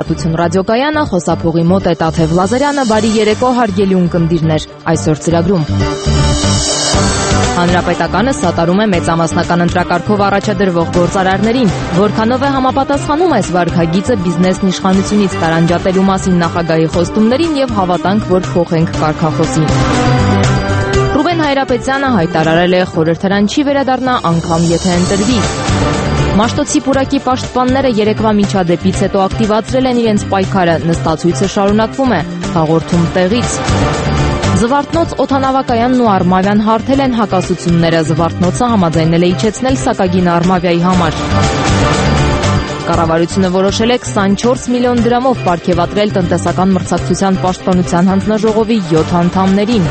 Ազատություն ռադիոկայանը, խոսափողի մոտ է Տաթև Լազարյանը, բարի երեկո հարգելի ունկնդիրներ, այսօր ծրագրում։ Հանրապետականը սատարում է մեծամասնական ընտրակարգով առաջադրվող գործարարներին, որքանով է համապատասխանում այս վարքագիծը բիզնեսն իշխանությունից տարանջատելու մասին նախագահի խոստումներին եւ հավատանք, որ փոխենք կարգախոսին։ Ռուբեն Հայրապետյանը հայտարարել է խորհրդարան չի վերադառնա անգամ եթե ընտրվի։ Մաշտոցի պուրակի պաշտպանները երեկվա միջադեպից հետո ակտիվացրել են իրենց պայքարը, նստացույցը շարունակվում է, հաղորդում տեղից։ Զվարթնոց օդանավակայանն ու Արմավյան հարթել են հակասությունները, Զվարթնոցը համաձայնել է իջեցնել սակագինը Արմավյայի համար։ Կառավարությունը որոշել է 24 միլիոն դրամով պարգևատրել տնտեսական մրցակցության պաշտպանության հանձնաժողովի 7 անդամներին։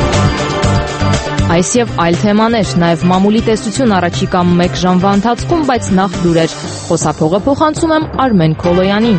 Այս եւ այլ թեմաներ, նաեւ մամուլի տեսություն առաջիկա 1 ժամվա ընթացքում, բայց նախ լուրեր։ Խոսափողը փոխանցում եմ Արմեն Քոլոյանին։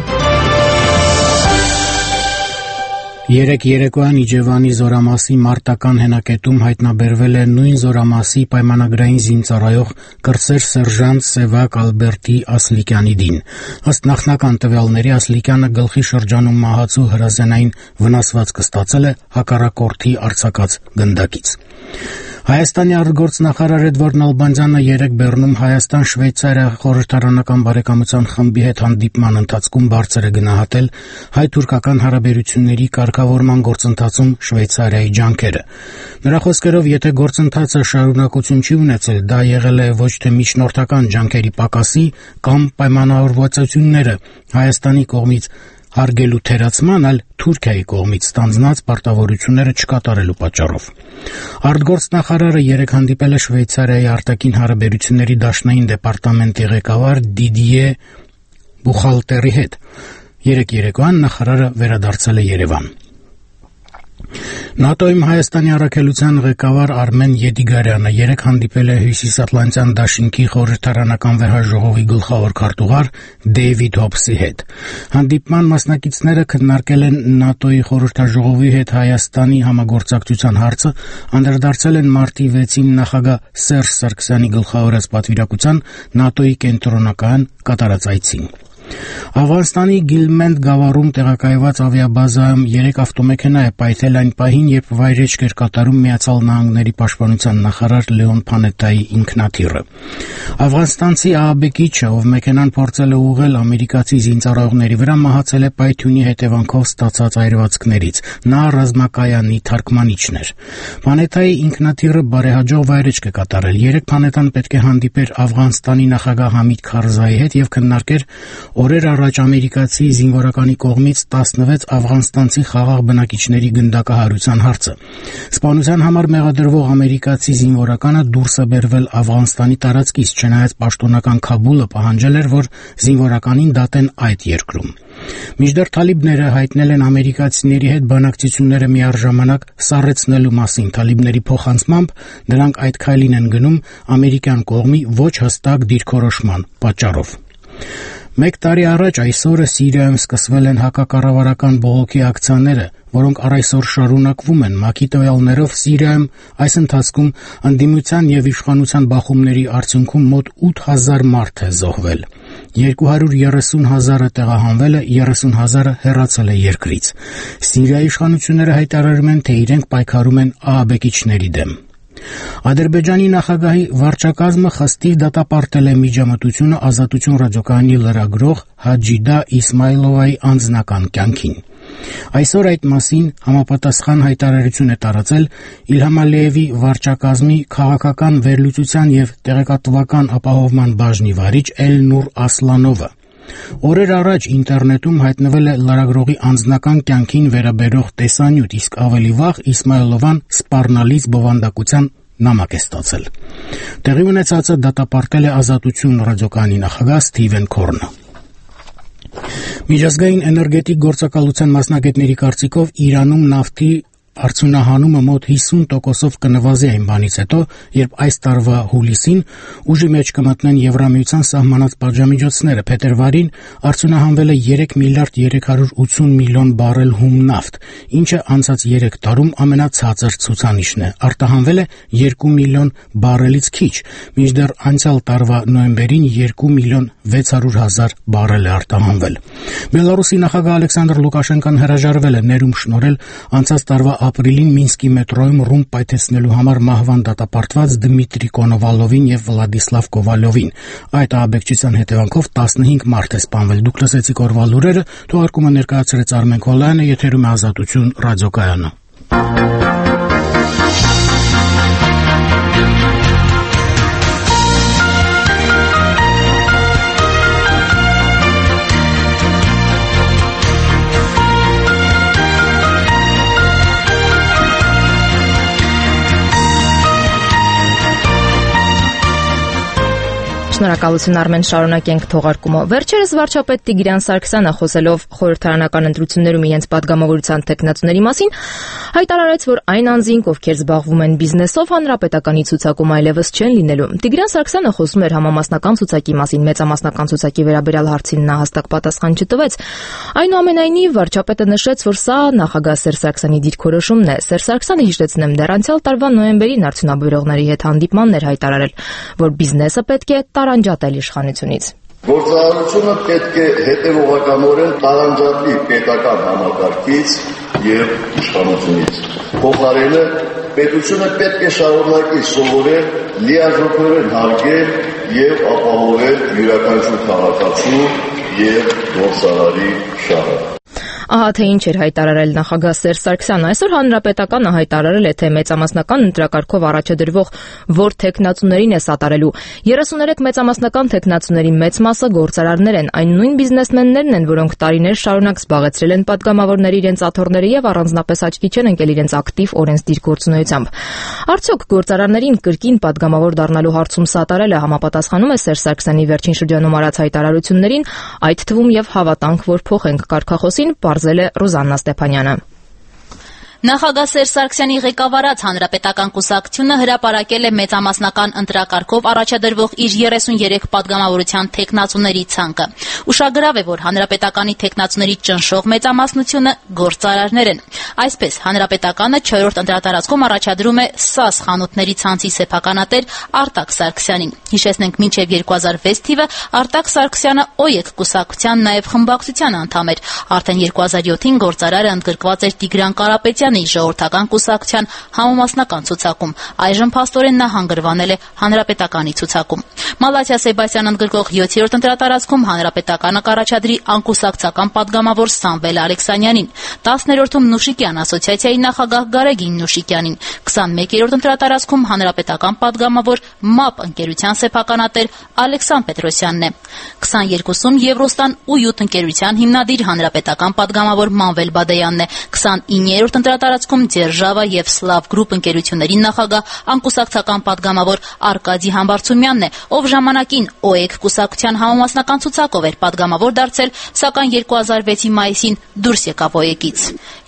Երեկ երեկոյան Իջևանի զորամասի մարտական հենակետում հայտնաբերվել է նույն զորամասի պայմանագրային զինծառայող կրտսեր սերժանտ Սևակ Ալբերտի Ասլիկյանի դին։ Ըստ նախնական տվյալների Ասլիկյանը գլխի շրջանում մահացու հրազենային վնասվածք ստացել է հակառակորդի արձակած գնդակից։ Հայաստանի արտգործնախարար Էդվարդ Նալբանդյանը երեկ Բեռնում Հայաստան-Շվեյցարիա խորհրդարանական բարեկամության խմբի հետ հանդիպման ընթացքում բարձր է գնահատել հայ-թուրքական հարաբերությունների կարգավորման գործընթացում Շվեյցարիայի ջանքերը։ Նրա խոսքերով, եթե գործընթացը շարունակություն չի ունեցել, դա եղել է ոչ թե միջնորդական ջանքերի պակասի կամ պայմանավորվածությունները Հայաստանի կողմից հարգելու թերացման, այլ Թուրքիայի կողմից ստանձնած պարտավորությունները չկատարելու պատճառով։ Արտգործնախարարը երեկ հանդիպել է Շվեյցարիայի արտաքին հարաբերությունների դաշնային դեպարտամենտի ղեկավար Դիդիե Բուխալտերի հետ։ Երեկ երեկոյան նախարարը վերադարձել է Երևան։ ՆԱՏՕ-ում Հայաստանի առաքելության ղեկավար Արմեն Եդիգարյանը երեկ հանդիպել է Հյուսիսատլանտյան դաշինքի խորհրդարանական վեհաժողովի գլխավոր քարտուղար Դեյվիդ Հոբսի հետ։ Հանդիպման մասնակիցները քննարկել են ՆԱՏՕ-ի խորհրդաժողովի հետ Հայաստանի համագործակցության հարցը, անդրադարձել են մարտի 6-ին նախագահ Սերժ Սարգսյանի գլխավորած պատվիրակության ՆԱՏՕ-ի կենտրոնակայան կատարած այցին։ Աֆղանստանի Գիլմենդ գավառում տեղակայված ավիաբազայում 3 ավտոմեքենա է պայթել այն պահին, երբ վայրեջք էր կատարում Միացյալ Նահանգների պաշտպանության նախարար Լեոն Փանետայի ինքնաթիռը։ Աֆղանստանցի ԱԱԲ-կիչը, ով մեքենան փորձել է ուղղել ամերիկացի զինծառայողների վրա, մահացել է պայթյունի հետևանքով ստացած այրվածքներից։ Նա ռազմակայանի թարգմանիչն էր։ Փանետայի ինքնաթիռը բարեհաջող վայրեջք է կատարել։ Երեկ Փանետան պետք է հանդիպեր Աֆղանստանի նախագահ Համիդ Քարզայի հետ եւ քննարկեր օրեր առաջ ամերիկացի զինվորականի կողմից 16 աֆղանստանցի խաղաղ բնակիչների գնդակահարության հարցը։ Սպանության համար մեղադրվող ամերիկացի զինվորականը դուրս է բերվել Աֆղանստանի տարածքից, չնայած պաշտոնական Քաբուլը պահանջել էր, որ զինվորականին դատեն այդ երկրում։ Մինչդեռ թալիբները հայտնել են ամերիկացիների հետ բանակցությունները միառժամանակ սառեցնելու մասին։ Թալիբների փոխանցմամբ նրանք այդ քայլին են գնում ամերիկյան կողմի ոչ հստակ դիրքորոշման պատճառով։ 1 տարի առաջ այսօրը Սիրիայում սկսվել են հակակառավարական բողոքի ակցիաները, որոնք առ այսօր շարունակվում են։ ՄԱԿ-ի տվյալներով Սիրիայում այս ընթացքում ընդդիմության եւ իշխանության բախումների արդյունքում մոտ 8000 մարդ է զոհվել։ 230,000-ը տեղահանվել է, 30,000-ը հեռացել է երկրից։ Սիրիայի իշխանությունները հայտարարում են, թե իրենք պայքարում են ԱԱԲ-կիչների դեմ։ Ադրբեջանի նախագահի վարչակազմը խստիվ դատապարտել է միջամտությունը Ազատություն ռադիոկայանի լրագրող Հաջիդա Իսմայլովայի անձնական կյանքին։ Այսօր այդ մասին համապատասխան հայտարարություն է տարածել Իլհամ Ալիևի վարչակազմի քաղաքական վերլուծության եւ տեղեկատվական ապահովման բաժնի վարիչ Էլնուր Ասլանովը։ Օրեր առաջ ինտերնետում հայտնվել է լրագրողի անձնական կյանքին վերաբերող տեսանյութ, իսկ ավելի վաղ Իսմայլովան սպառնալից բովանդակության նամակ է ստացել։ Տեղի ունեցածը դատապարտել է Ազատություն ռադիոկայանի նախագահ Սթիվեն Քորնը։ Միջազգային էներգետիկ գործակալության մասնագետների կարծիքով Իրանում նավթի Արդյունահանումը մոտ 50%-ով կնվազի այն բանից հետո, երբ այս տարվա հուլիսին ուժի մեջ կմտնեն Եվրամիության սահմանած պատժամիջոցները։ Փետրվարին արդյունահանվել է 3 միլիարդ 380 միլիոն բարել հում նավթ, ինչը անցած 3 տարում ամենացածր ցուցանիշն է։ Արտահանվել է 2 միլիոն բարելից քիչ, մինչդեռ անցյալ տարվա նոյեմբերին 2 միլիոն 600 հազար բարել է արտահանվել։ Բելարուսի նախագահ Ալեքսանդր Լուկաշենկոն հրաժարվել է ներում շնորհել անցած տարվա ապրիլին Մինսկի մետրոյում ռումբ պայթեցնելու համար մահվան դատապարտված Դմիտրի Կոնովալովին եւ Վլադիսլավ Կովալովին։ Այդ ահաբեկչության հետևանքով 15 մարդ է սպանվել։ Դուք լսեցիք օրվա լուրերը, թողարկումը ներկայացրեց Արմեն Քոլայանը, եթերում է Ազատություն ռադիոկայանը։ Շնորհակալություն Արմեն, շարունակենք թողարկումը։ Վերջերս վարչապետ Տիգրան Սարգսյանը խոսելով խորհրդարանական ընտրություններում իրենց падգամավորության տեխնացուների մասին հայտարարեց, որ այն անձինք, ովքեր զբաղվում են բիզնեսով, հանրապետականի ցուցակում այլևս չեն լինելու։ Տիգրան Սարգսյանը խոսում էր համամասնական ցուցակի մասին, մեծամասնական ցուցակի վերաբերյալ հարցին նա հստակ պատասխան չտվեց։ Այնուամենայնիվ վարչապետը նշեց, որ սա նախագահ Սերժ Սարգսյանի դիրքորոշումն է։ Սերժ Սարգսյանը հիշեցնեմ, դեռ անցյալ տարվա նոյեմբերին արդյունաբերողների հետ հանդիպմանն էր հայտարարել, որ բիզնեսը պետք է տարանջատել իշխանությունից։ Գործարարությունը պետք է հետևողականորեն տարանջատի պետական համակարգից եւ իշխանությունից։ Փոխարենը պետությունը պետք է շարունակի սովորել լիազորորեն հարգել եւ ապահովել յուրաքանչյուր քաղաքացու եւ գործարարի շահը։ Ահա թե ինչ էր հայտարարել նախագահ Սերժ Սարգսյանը։ Այսօր հանրապետականը հայտարարել է, թե մեծամասնական ընտրակարգով առաջադրվող որ թեկնածուներին է սատարելու։ 33 մեծամասնական թեկնածուների մեծ մասը գործարարներ են, այն նույն բիզնեսմեններն են, որոնք տարիներ շարունակ զբաղեցրել են падգամավորների իրենց աթոռները եւ առանձնապես աչքի չեն ընկել իրենց ակտիվ օրենսդիր գործունեությամբ։ Արդյոք գործարարներին կրկին падգամավոր դառնալու հարցում սատարելը համապատասխանում է Սերժ Սարգսյանի վերջին շրջանում արած հայտարարություններին, այդ թվում եւ հավատանք, որ փոխենք կարգախոսին, պարզել է Ռոզաննա Ստեփանյանը։ Նախագահ Սերժ Սարգսյանի ղեկավարած հանրապետական կուսակցությունը հրապարակել է մեծամասնական ընտրակարգով առաջադրվող իր 33 падգամավորության թեկնածուների ցանկը։ Ուշագրավ է, որ հանրապետականի թեկնածուների ճնշող մեծամասնությունը գործարարներ են։ Այսպես, հանրապետականը 4-րդ ընտրատարածքում առաջադրում է ՍԱՍ խանութների ցանցի սեփականատեր Արտակ Սարգսյանին։ Հիշեցնենք, մինչև 2006 թիվը Արտակ Սարգսյանը ՕԵԿ կուսակցության նաև խմբակցության անդամ էր։ Արդեն 2007-ին գործարարը ընդգրկված էր Տիգրան Կարապետյանի ժողովրդական կուսակցության համամասնական ցուցակում։ Այժմ փաստորեն նա հանգրվանել է հանրապետականի ցուցակում։ Մալաթիա Սեբաստյան ընդգրկող 7-րդ ընտրատարածքում հանրապետականը կառաջադրի անկուսակցական падգամավոր Սամվել Ալեքսանյանին, 10-րդում Նուշիկյան ասոցիացիայի նախագահ Գարեգին Նուշիկյանին, 21-րդ ընտրատարածքում հանրապետական падգամավոր ՄԱՊ ընկերության սեփականատեր Ալեքսան Պետրոսյանն է, 22-ում Եվրոստան ու յուտ ընկերության հիմնադիր հանրապետական падգամավոր Մանվել Բադեյանն է, 29-րդ ընտրատարածքում Ձերժավա եւ Սլավ գրուպ ընկերությունների նախագահ անկուսակցական падգամավոր Արկադի Համբարձումյանն է, ով ժամանակին ՕԵԿ կուսակցության համամասնական ցուցակով էր падգամավոր դարձել, սակայն 2006-ի մայիսին դուրս եկավ ՕԵԿ-ից։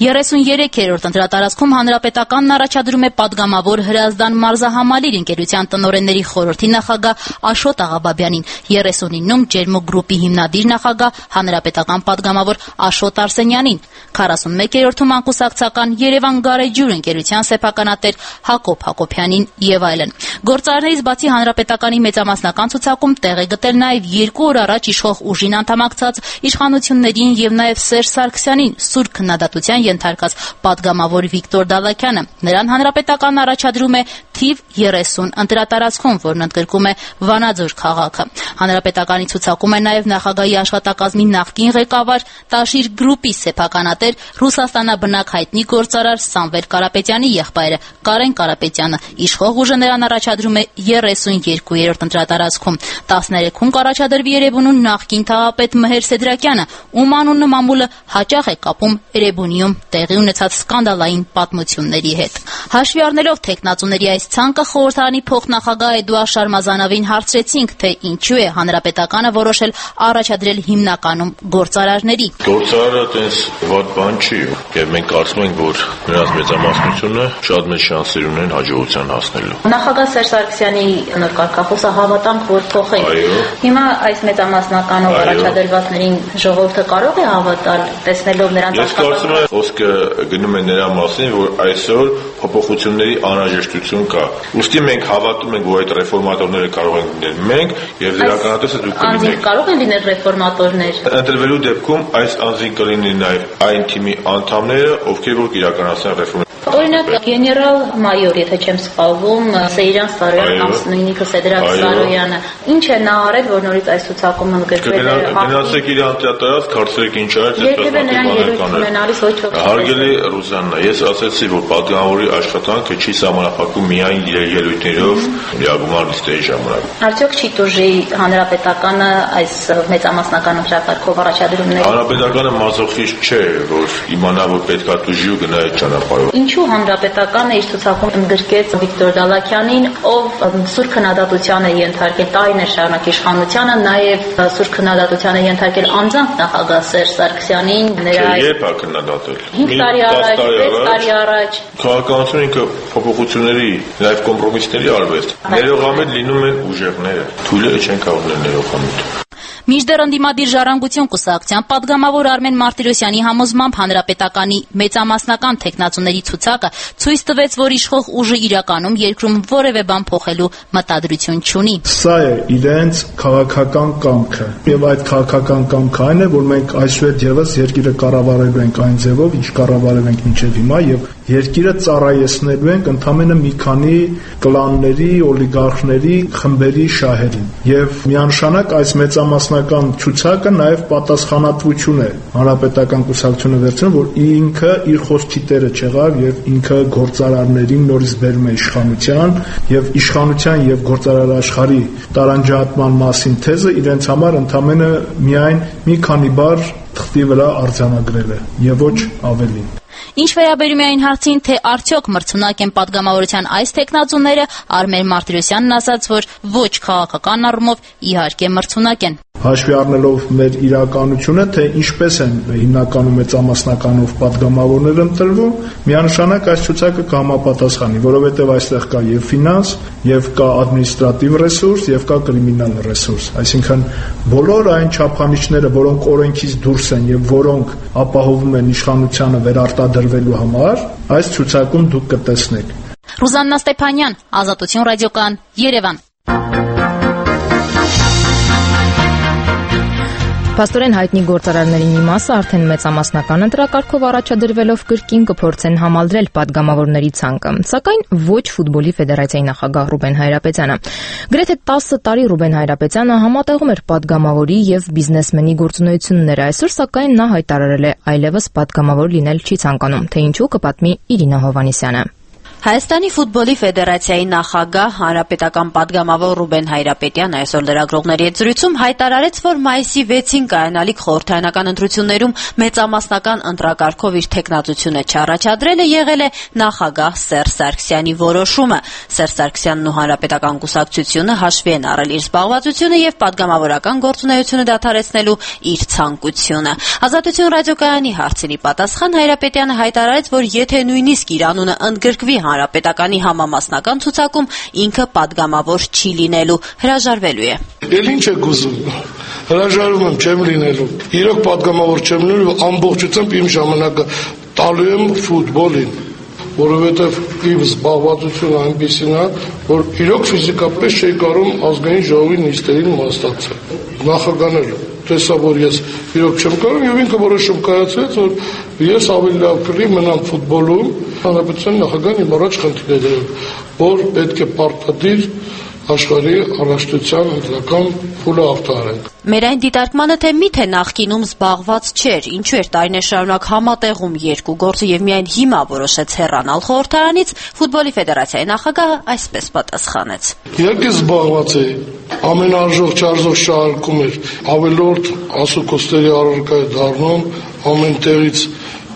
33-րդ ընտրատարածքում հանրապետականն առաջադրում է падգամավոր Հրազդան Մարզահամալիր ընկերության տնօրենների խորհրդի նախագահ Աշոտ Աղաբաբյանին, 39-ում Ջերմուկ գրուպի հիմնադիր նախագահ հանրապետական падգամավոր Աշոտ Արսենյանին, 41-րդում անկուսակցական Երևան Գարեջուր ընկերության սեփականատեր Հակոբ Հակոբյանին եւ այլն։ Գործարարներից բացի հանրապետականի մեծամասնական ցուցակում տեղ է գտել նաեւ 2 օր առաջ իշխող ուժին անդամակցած իշխանություններին եւ նաեւ Սերժ Սարգսյանին սուր քննադատության ենթարկած падգամավոր Վիկտոր Դալաքյանը։ Նրան հանրապետականն առաջադրում է թիվ 30 ընտրատարածքում, որն ընդգրկում է Վանաձոր քաղաքը։ Հանրապետականի ցուցակում է նաեւ նախագահի աշխատակազմի նախկին ղեկավար Տաշիր գրուպի սեփականատեր Ռուսաստանաբնակ հայտնի գործարար Սամվել Կարապետյանի եղբայրը Կարեն Կարապետյանը։ Իշխող ուժը նրան առաջադրում է 32-րդ ընտրատարածքում, 13-ում կառաջադրվի Երևանու նախկին թաղապետ Մհեր Սեդրակյանը, ում անունը մամուլը հաճախ է կապում Երևանիում տեղի ունեցած սկանդալային պատմությունների հետ։ Հաշվի առնելով թեկնածուների այս ցանկը, խորհրդարանի փոխնախագահ Էդուարդ Շարմազանովին հարցրեցինք, թե ինչու է Հանրապետականը որոշել առաջադրել հիմնականում գործարարների։ Գործարարը այտենց վատ բան չի, եւ մենք կարծում ենք, որ նրանց մեծամասնությունը շատ մեծ շանսեր ունեն հաջողության հասնելու։ Նախագահ Սերժ Սարգսյանի նոր կարգախոսը հավատանք, որ փոխենք։ Հիմա այս մեծամասնականով առաջադրվածներին ժողովուրդը կարող է հավատալ, տեսնելով նրանց աշխատանքը։ Ես կարծում եմ, խոսքը գնում է նրա մասին, որ այսօր փոփոխությունների անհրաժեշտություն կա։ Ուստի մենք հավատում ենք, որ այդ ռեֆորմատորները կարող են լինել մենք եւ դերականատեսը դուք կլինեք։ Անձինք կարող են լինել ռեֆորմատորներ։ Ընտրվելու դեպքում այս անձինք կլինեն նաեւ այն թիմի անդամները, ովքեր որ իրականացնեն ռեֆորմ։ Օրինակ գեներալ-մայոր, եթե չեմ սխալվում, Սեյրան Սարոյան կամ նույնիսկ Սեդրակ Սարոյանը, ինչ է նա արել, որ նորից այս ցուցակումը ընդգրկվել է։ Գնացեք իր անտիատարած, քարծրեք ինչ արեց, երբևէ նրան ելույթ ունենալիս ոչ ոք։ Հարգելի Ռուզաննա, ես ասացի, որ պատգամավորի աշխատանքը չի սահմանափակվում միայն իր ելույթներով միագումար լիստերի ժամանակ։ Արդյոք չի տուժի Հանրապետականը այս մեծամասնական ընտրակարգով առաջադրումների։ Հանրապետականը մազոխիստ չէ, որ իմանա, որ պետքա տուժի ու գնա այդ ճանապարհով։ Ինչու Հանրապետականը իր ցուցակում ընդգրկեց Վիկտոր Դալաքյանին, ով սուր քննադատության է ենթարկել տարիներ շարունակ իշխանությանը, նաև սուր քննադատության է ենթարկել անձամբ նախագահ Սերժ Սարգսյանին, նրա երբ է քննադատել։ 5 տարի առաջ, 6 տարի առաջ։ Քաղաքականությունը ինքը փոփոխությունների, նաև կոմպրոմիսների արվեստ։ Ներողամիտ լինում են ուժեղները։ Թույլերը չեն կարող լինել ներողամիտ։ Մինչդեռ ընդդիմադիր ժառանգություն կուսակցության պատգամավոր Արմեն Մարտիրոսյանի համոզմամբ Հանրապետականի մեծամասնական թեկնածուների ցուցակը ցույց տվեց, որ իշխող ուժը իրականում երկրում որևէ բան փոխելու մտադրություն չունի։ Սա է իրենց քաղաքական կամքը, եւ այդ քաղաքական կամքը այն է, որ մենք այսուհետ եւս երկիրը կառավարելու ենք այն ձևով, ինչ կառավարել ենք մինչեւ հիմա, եւ երկիրը ծառայեցնելու ենք ընդամենը մի քանի կլանների, օլիգարխների, խմբերի շահերին։ Եվ միանշանակ այս մեծամասնական ցուցակը նաև պատասխանատվություն է Հանրապետական կուսակցությունը վերցնում, որ ինքը իր խոսքի տերը չեղավ եւ ինքը գործարարներին նորից բերում է իշխանության եւ իշխանության եւ գործարար աշխարհի տարանջատման մասին թեզը իրենց համար ընդամենը միայն մի քանի բառ թղթի վրա արձանագրել է եւ ոչ ավելին։ Ինչ վերաբերում է այն հարցին, թե արդյոք մրցունակ են պատգամավորության այս թեկնածուները, Արմեն Մարտիրոսյանն ասաց, որ ոչ քաղաքական առումով իհարկե մրցունակ են։ Հաշվի առնելով մեր իրականությունը, թե ինչպես են հիմնականում մեծամասնականով պատգամավորներ ընտրվում, միանշանակ այս ցուցակը կհամապատասխանի, որովհետև այստեղ կա եւ ֆինանս, եւ կա ադմինիստրատիվ ռեսուրս, եւ կա կրիմինալ ռեսուրս, այսինքն բոլոր այն չափանիշները, որոնք օրենքից դուրս են եւ որոնք ապահովում են իշխանությանը վերարտադրվելու համար, այս ցուցակում դուք կտեսնեք։ Ռուզաննա Ստեփանյան, Ազատություն ռադիոկայան, Երևան։ Փաստորեն հայտնի գործարարների մի մասը արդեն մեծամասնական ընտրակարգով առաջադրվելով կրկին կփորձեն համալրել պատգամավորների ցանկը, սակայն ոչ ֆուտբոլի ֆեդերացիայի նախագահ Ռուբեն Հայրապետյանը։ Գրեթե 10 տարի Ռուբեն Հայրապետյանը համատեղում էր պատգամավորի եւ բիզնեսմենի գործունեությունները, այսօր սակայն նա հայտարարել է այլևս պատգամավոր լինել չի ցանկանում, թե ինչու կպատմի Իրինա Հովհաննիսյանը։ Հայաստանի ֆուտբոլի ֆեդերացիայի նախագահ հանրապետական պատգամավոր Ռուբեն Հայրապետյանը այսօր լրագրողների հետ զրույցում հայտարարեց, որ մայիսի 6-ին կայանալիք խորհրդարանական ընտրություններում մեծամասնական ընտրակարգով իր թեկնածությունը չառաջադրելը եղել է նախագահ Սերժ Սարգսյանի որոշումը։ Սերժ Սարգսյանն ու հանրապետական կուսակցությունը հաշվի են առել իր զբաղվածությունը եւ պատգամավորական գործունեությունը դադարեցնելու իր ցանկությունը։ Ազատություն ռադիոկայանի հարցերի պատասխան Հայրապետյանը հայտարարեց, որ եթե նույնիսկ իր անունը ընդգրկվի Հանրապետականի համամասնական ցուցակում, ինքը պատգամավոր չի լինելու, հրաժարվելու է։ Էլ ինչ եք ուզում։ Հրաժարվում եմ, չեմ լինելու։ Իրոք պատգամավոր չեմ լինելու, ամբողջությամբ իմ ժամանակը տալու եմ ֆուտբոլին, որովհետև իմ զբաղվածությունը այնպեսին է, որ իրոք ֆիզիկապես չի կարող ազգային ժողովի նիստերին մասնակցել։ Նախագանել տեսա, որ ես իրոք չեմ կարող եւ ինքը որոշում կայացրեց, որ ես ավելի լավ կլինի մնամ ֆուտբոլում, հանրապետության նախագահն իմ առաջ խնդիր է դրել, որ պետք է պարտադիր աշխարհի առաջնության ընտրական փուլը արտահայտենք։ Մեր այն դիտարկմանը, թե միթե նախկինում զբաղված չէր, ինչու էր տարիներ շարունակ համատեղում երկու գործը եւ միայն հիմա որոշեց հեռանալ խորհրդարանից, ֆուտբոլի ֆեդերացիայի նախագահը այսպես պատասխանեց։ Իհարկե զբաղված է, ամենարժող չարժող շարքում էր, ավելորդ ասուկոստերի առարկա է դառնում, ամեն տեղից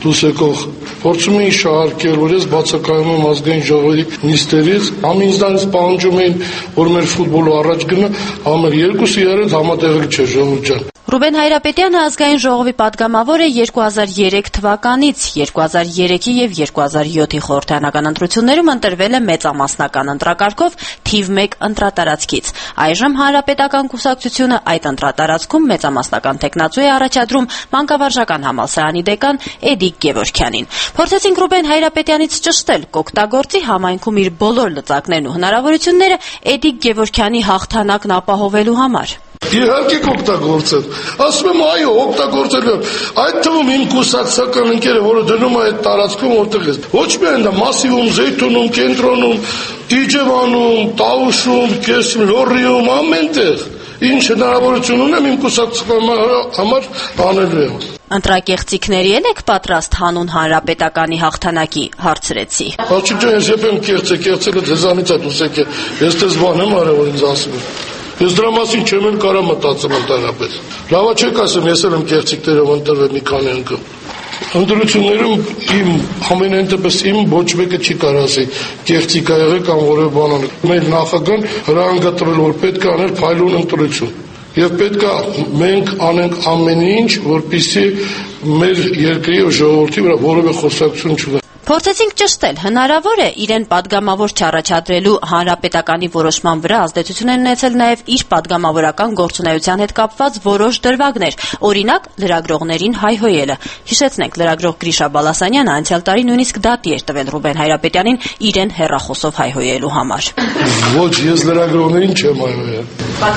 դուս եկող փորձում էին շահարկել, որ ես բացակայում եմ ազգային ժողովի նիստերից, համ ինձանից պահանջում էին, որ մեր ֆուտբոլը առաջ գնա, համ էլ երկուսը իրար համատեղել չէ ժողովուրդ ջան։ Ռուբեն Հայրապետյանը ազգային ժողովի պատգամավոր է 2003 թվականից, 2003-ի եւ 2007-ի խորհրդարանական ընտրություններում ընտրվել է մեծամասնական ընտրակարգով թիվ 1 ընտրատարածքից։ Այժմ Հանրապետական կուսակցությունը այդ ընտրատարածքում մեծամասնական տեխնացու է առաջադրում մանկավարժական համալսարանի դեկան Էդիկ Գևորգյանին։ Փորձեցինք Ռուբեն Հայրապետյանից ճշտել կօգտագործի համայնքում իր բոլոր լծակներն ու հնարավորությունները Էդիկ Գևորգյանի հաղթանակն ապահովելու համար։ Իհարկե կօգտագործել։ Ասում եմ այո, օգտագործել եմ։ Այդ թվում իմ կուսակցական ընկերը, որը դնում է այդ տարածքում որտեղ է։ Ոչ միայն դա Մասիվում, Զեյթունում, Կենտրոնում, Իջևանում, Տաուշում, Կեսիմ, Լոռիում, ամենտեղ։ Ինչ հնարավորություն ունեմ իմ կուսակցական համար անելու եմ։ Ընտրակեղծիքների եք պատրաստ հանուն Հանրապետականի հաղթանակի, հարցրեցի։ Աղջիկ ջան, ես եպեմ կեղծելը ձեզանից է դուս եկել։ Ես դες բան եմ արել, որ ինձ ասում են։ Ես դրա մասին չեմ էլ կարա մտածել ընդհանրապես։ Լավա չեք ասեմ, ես էլ եմ կեղծիքներով ընտրվել մի քանի անգամ։ Ընտրություններում իմ ամենայն դեպս իմ ոչ մեկը չի կարող ասի կեղծիկ ա եղել կամ որևէ բան անել։ Մեր նախագահան հրահանգատվել, որ պետք է անել փայլուն ընտրություն։ Եվ պետք է մենք անենք ամեն ինչ, որպեսզի մեր երկրի ու ժողովրդի վրա որևէ խոսակցություն չունենա։ Փորձեցինք ճշտել, հնարավոր է իրեն պատգամավոր չառաջադրելու Հանրապետականի որոշման վրա ազդեցություն են ունեցել նաև իր պատգամավորական գործունեության հետ կապված որոշ դրվագներ, օրինակ լրագրողներին հայհոյելը։ Հիշեցնենք, լրագրող Գրիշա Բալասանյանը անցյալ տարի նույնիսկ դատի էր տվել Ռուբեն Հայրապետյանին իրեն հեռախոսով հայհոյելու համար։ Ոչ, ես լրագրողներին չեմ հայհոյել։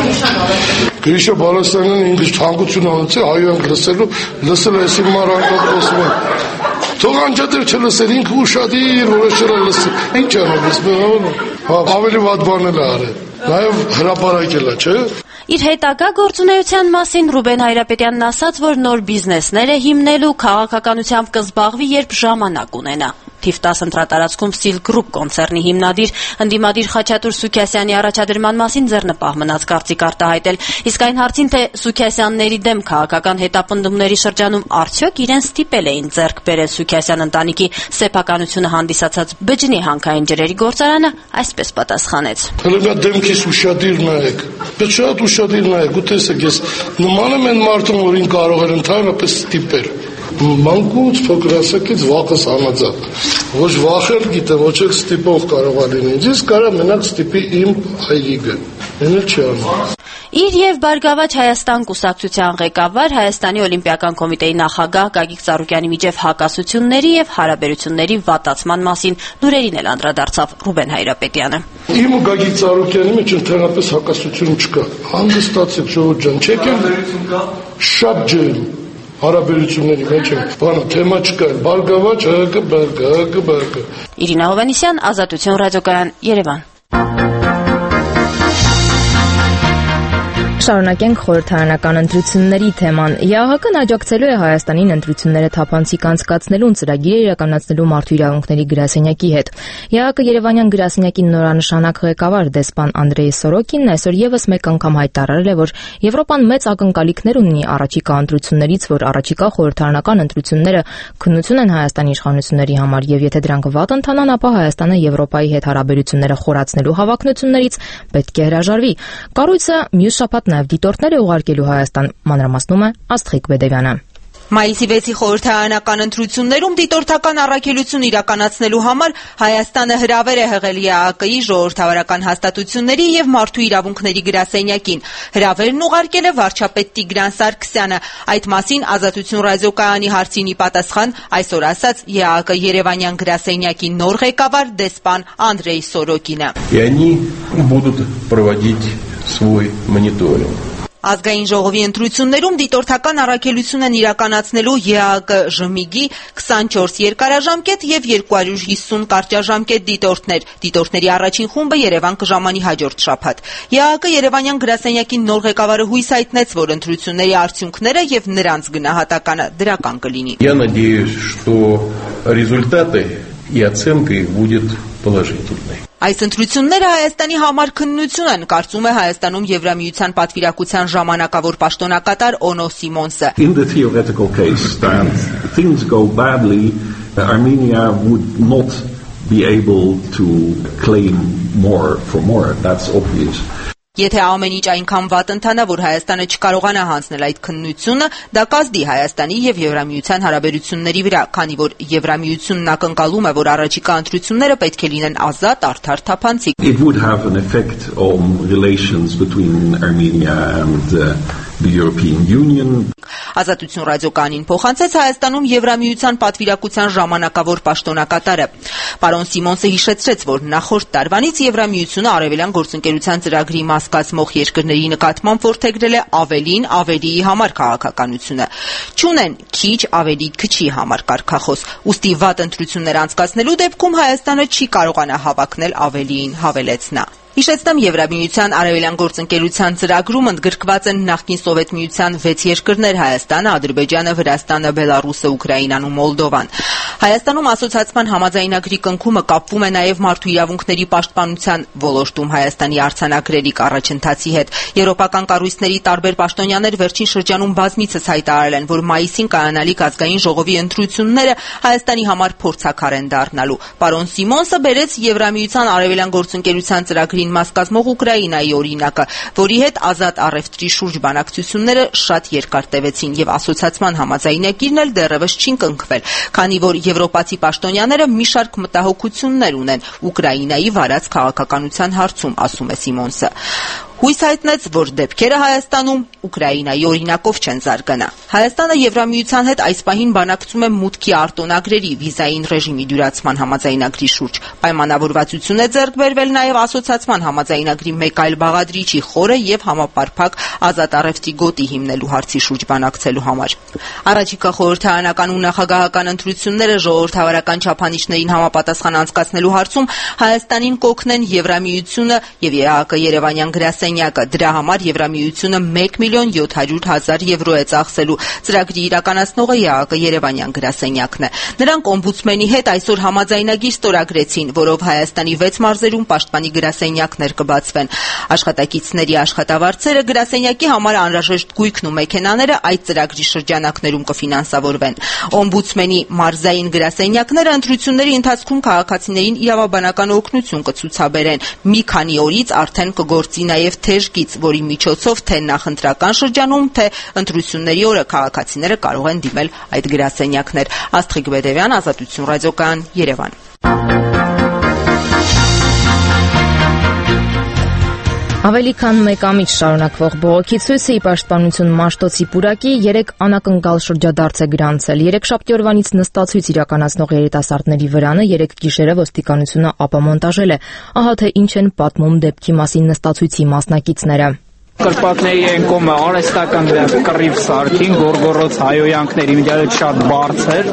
Գրիշա Բալասանյանը ինձ թանկություն անեցել հայոյանք լսել է այսին մարանկով խոսում են։ Թող անջատել չլսել, ինքը ուշադիր, որոշել է լսել։ Ինչ անեմ, ավելի վատ բանել է արել։ Նաև հրապարակել է, չէ՞։ Իր հետագա գործունեության մասին Ռուբեն Հայրապետյանն ասաց, որ նոր բիզնեսներ է հիմնելու, քաղաքականությամբ կզբաղվի, երբ ժամանակ ունենա։ Թիվ 10 ընտրատարածքում Steel Group կոնցեռնի հիմնադիր ընդդիմադիր Խաչատուր Սուքասյանի առաջադրման մասին ձեռնպահ մնաց կարծիք արտահայտել, իսկ այն հարցին, թե Սուքասյանների դեմ քաղաքական հետապնդումների շրջանում արդյոք իրեն ստիպել էին ձեռք բերել Սուքասյան ընտանիքի սեփականությունը հանդիսացած բջջի հանքային ջրերի գործարանը, այսպես պատասխանեց. Հələ դեմքիս ուշադիր նայեք, բայց շատ ուշադիր նայեք, ու տեսեք, ես նման եմ այն մարդուն, որին կարող էր ընդհանրապես ստիպել։ Մանկուց փոքր ասակից վախս համաձայն։ Ոչ վախել գիտեմ, ոչ էլ ստիպող կարող է լինել։ Ես կարա մենակ ստիպի իմ հայրիկը։ Էն էլ չի անում։ Իր եւ Բարգավաճ Հայաստան կուսակցության ղեկավար Հայաստանի Օլիմպիական կոմիտեի նախագահ Գագիկ Ծառուկյանի միջև հակասությունների եւ հարաբերությունների վատացման մասին լուրերին էլ անդրադարձավ Ռուբեն Հայրապետյանը։ Իմ ու Գագիկ Ծառուկյանի մեջ ընդհանրապես հակասություն չկա։ Հանգստացեք ժողովուրդ ջան, չեք շատ ջերմ հարաբերությունների մեջ բանը թեմա չկա, Բարգավաճ ՀԿ։ Իրինա Հովանեսյան, Ազատություն ռադիոկայան, Երևան։ Շարունակենք խորհրդարանական ընտրությունների թեման։ ԵԱՀԿ-ն աջակցելու է Հայաստանին ընտրությունները թափանցիկ անցկացնելուն ծրագիր իրականացնելու մարդու իրավունքների գրասենյակի հետ։ ԵԱՀԿ Երևանյան գրասենյակի նորանշանակ ղեկավար դեսպան Անդրեյ Սորոկինն այսօր եւս մեկ անգամ հայտարարել է, որ Եվրոպան մեծ ակնկալիքներ ունի առաջիկա ընտրություններից, որ առաջիկա խորհրդարանական ընտրությունները քննություն են Հայաստանի իշխանությունների համար, եւ եթե դրանք վատ ընթանան, ապա Հայաստանը Եվրոպայի հետ հարաբերությունները խորացնելու հավակնություններից պետք է հրաժարվի։ Կառույցը մյուս շաբաթ նաև դիտորդներ է ուղարկելու Հայաստան, մանրամասնում է Աստղիկ Բեդևյանը։ Մայիսի 6-ի խորհրդարանական ընտրություններում դիտորդական առաքելություն իրականացնելու համար Հայաստանը հրավեր է հղել ԵԱՀԿ-ի ժողովրդավարական հաստատությունների եւ մարդու իրավունքների գրասենյակին։ Հրավերն ուղարկել է վարչապետ Տիգրան Սարգսյանը։ Այդ մասին Ազատություն ռադիոկայանի հարցին ի պատասխան այսօր ասաց ԵԱՀԿ Երևանյան գրասենյակի նոր ղեկավար դեսպան Անդրեյ Սորոկինը։ И они будут проводить свой мониторинг. Ազգային ժողովի ընտրություններում դիտորդական առաքելություն են իրականացնելու ԵԱՀԿ ԺՄԻԳ-ի 24 երկարաժամկետ եւ 250 կարճաժամկետ դիտորդներ։ Դիտորդների առաջին խումբը Երևան կժամանի հաջորդ շաբաթ։ ԵԱՀԿ Երևանյան գրասենյակի նոր ղեկավարը հույս հայտնեց, որ ընտրությունների արդյունքները եւ նրանց գնահատականը դրական կլինի։ Я надеюсь, что результаты и оценка их будет положительной. Այս ընտրությունները Հայաստանի համար քննություն են, կարծում է Հայաստանում Եվրամիության պատվիրակության ժամանակավոր պաշտոնակատար Օնո Սիմոնսը։ In the theoretical case that things go badly, Armenia would not be able to claim more for more. That's obvious. Եթե ամեն ինչ այնքան վատ ընթանա, որ Հայաստանը չկարողանա հանձնել այդ քննությունը, դա կազդի Հայաստանի եւ Եվրամիության հարաբերությունների վրա, քանի որ Եվրամիությունն ակնկալում է, որ առաջիկա ընտրությունները պետք է լինեն ազատ, արդար, թափանցիկ։ It would have an effect on relations between Armenia and the European Union. Ազատություն ռադիոկայանին փոխանցեց Հայաստանում Եվրամիության պատվիրակության ժամանակավոր պաշտոնակատարը։ Պարոն Սիմոնսը հիշեցրեց, որ նախորդ տարվանից Եվրամիությունը արևելյան գործընկերության ծրագրի մաս կազմող երկրների նկատմամբ որդեգրել է ավելին ավելիի համար քաղաքականությունը։ Չունեն քիչ ավելի քչի համար կարգախոս։ Ուստի վատ ընտրություններ անցկացնելու դեպքում Հայաստանը չի կարողանա հավակնել ավելիին, հավելեց նա։ Հիշեցնեմ, Եվրամիության արևելյան գործընկերության ծրագրում ընդգրկված են նախկին Սովետ միության 6 երկրներ՝ Հայաստանը, Ադրբեջանը, Վրաստանը, Բելարուսը, Ուկրաինան ու Մոլդովան։ Հայաստանում ասոցիացիան համաձայնագրի կնքումը կապվում է նաև մարդու իրավունքների պաշտպանության ոլորտում Հայաստանի արձանագրելիք առաջընթացի հետ։ Եվրոպական կառույցների տարբեր պաշտոնյաներ վերջին շրջանում բազմիցս հայտարարել են, որ մայիսին կայանալիք ազգային ժողովի ընտրությունները Հայաստանի համար փորձաքար են դառնալու։ Պարոն Սիմոնսը բերեց Եվրամիության արևելյան գործընկերության ծրագրի մաս կազմող Ուկրաինայի օրինակը, որի հետ ազատ առևտրի շուրջ բանակցությունները շատ երկար տևեցին եւ ասոցիացիան համաձայնագիրն էլ դեռևս չի կնքվել, քանի որ եվրոպացի պաշտոնյաները մի շարք մտահոգություններ ունեն Ուկրաինայի վարած քաղաքականության հարցում, ասում է Սիմոնսը։ Հույս հայտնեց, որ դեպքերը Հայաստանում Ուկրաինայի օրինակով չեն զարգանա։ Հայաստանը Եվրամիության հետ այս պահին բանակցում է մուտքի արտոնագրերի վիզային ռեժիմի դյուրացման համաձայնագրի շուրջ։ Պայմանավորվածություն է ձեռք բերվել նաև ասոցիացիան համաձայնագրի մեկ այլ բաղադրիչի խորը եւ համապարփակ ազատ առևտրի գոտի հիմնելու հարցի շուրջ բանակցելու համար։ Առաջիկա խորհրդարանական ու նախագահական ընտրությունները ժողովրդավարական չափանիշներին համապատասխան անցկացնելու հարցում Հայաստանին կօգնեն Եվրամիությունը եւ ԵԱՀԿ Երևանյան գրասենյակը։ Դրա համար Եվրամիությունը 1.700.000 եվրո է ծախսելու։ Ծրագրի իրականացնողը ԵԱՀԿ Երևանյան գրասենյակն է։ Նրանք օմբուդսմենի հետ այսօր համաձայնագիր ստորագրեցին, որով Հայաստանի 6 մարզերում պաշտպանի գրասենյակներ կբացվեն։ Աշխատակիցների աշխատավարձերը, գրասենյակի համար անհրաժեշտ գույքն ու մեքենաները այդ ծրագրի շրջանակներում կֆինանսավորվեն։ Օմբուդսմենի մարզային գրասենյակները ընտրությունների ընթացքում քաղաքացիներին իրավաբանական օգնություն կցուցաբերեն։ Մի քանի օրից արդեն կգործի նաև թեժգիծ, որի միջոցով թե նախընտրական շրջանում, թե ընտրությունների օրը քաղաքացիները կարող են դիմել այդ գրասենյակներ։ Աստղիկ Բեդևյան, Ազատություն ռադիոկայան, Երևան։ Ավելի քան մեկ ամիս շարունակվող բողոքի ցույցը ի պաշտպանություն Մաշտոցի պուրակի 3 անակնկալ շրջադարձ է գրանցել։ Երեքշաբթի օրվանից նստացույց իրականացնող երիտասարդների վրանը 3 գիշերը ոստիկանությունը ապամոնտաժել է։ Ահա թե ինչ են պատմում դեպքի մասին նստացույցի մասնակիցները։ Կրպակների են կոմը արեստական դրանք կռիվ սարքին, գորգորոց հայոյանքների միջավայր շատ բարձր։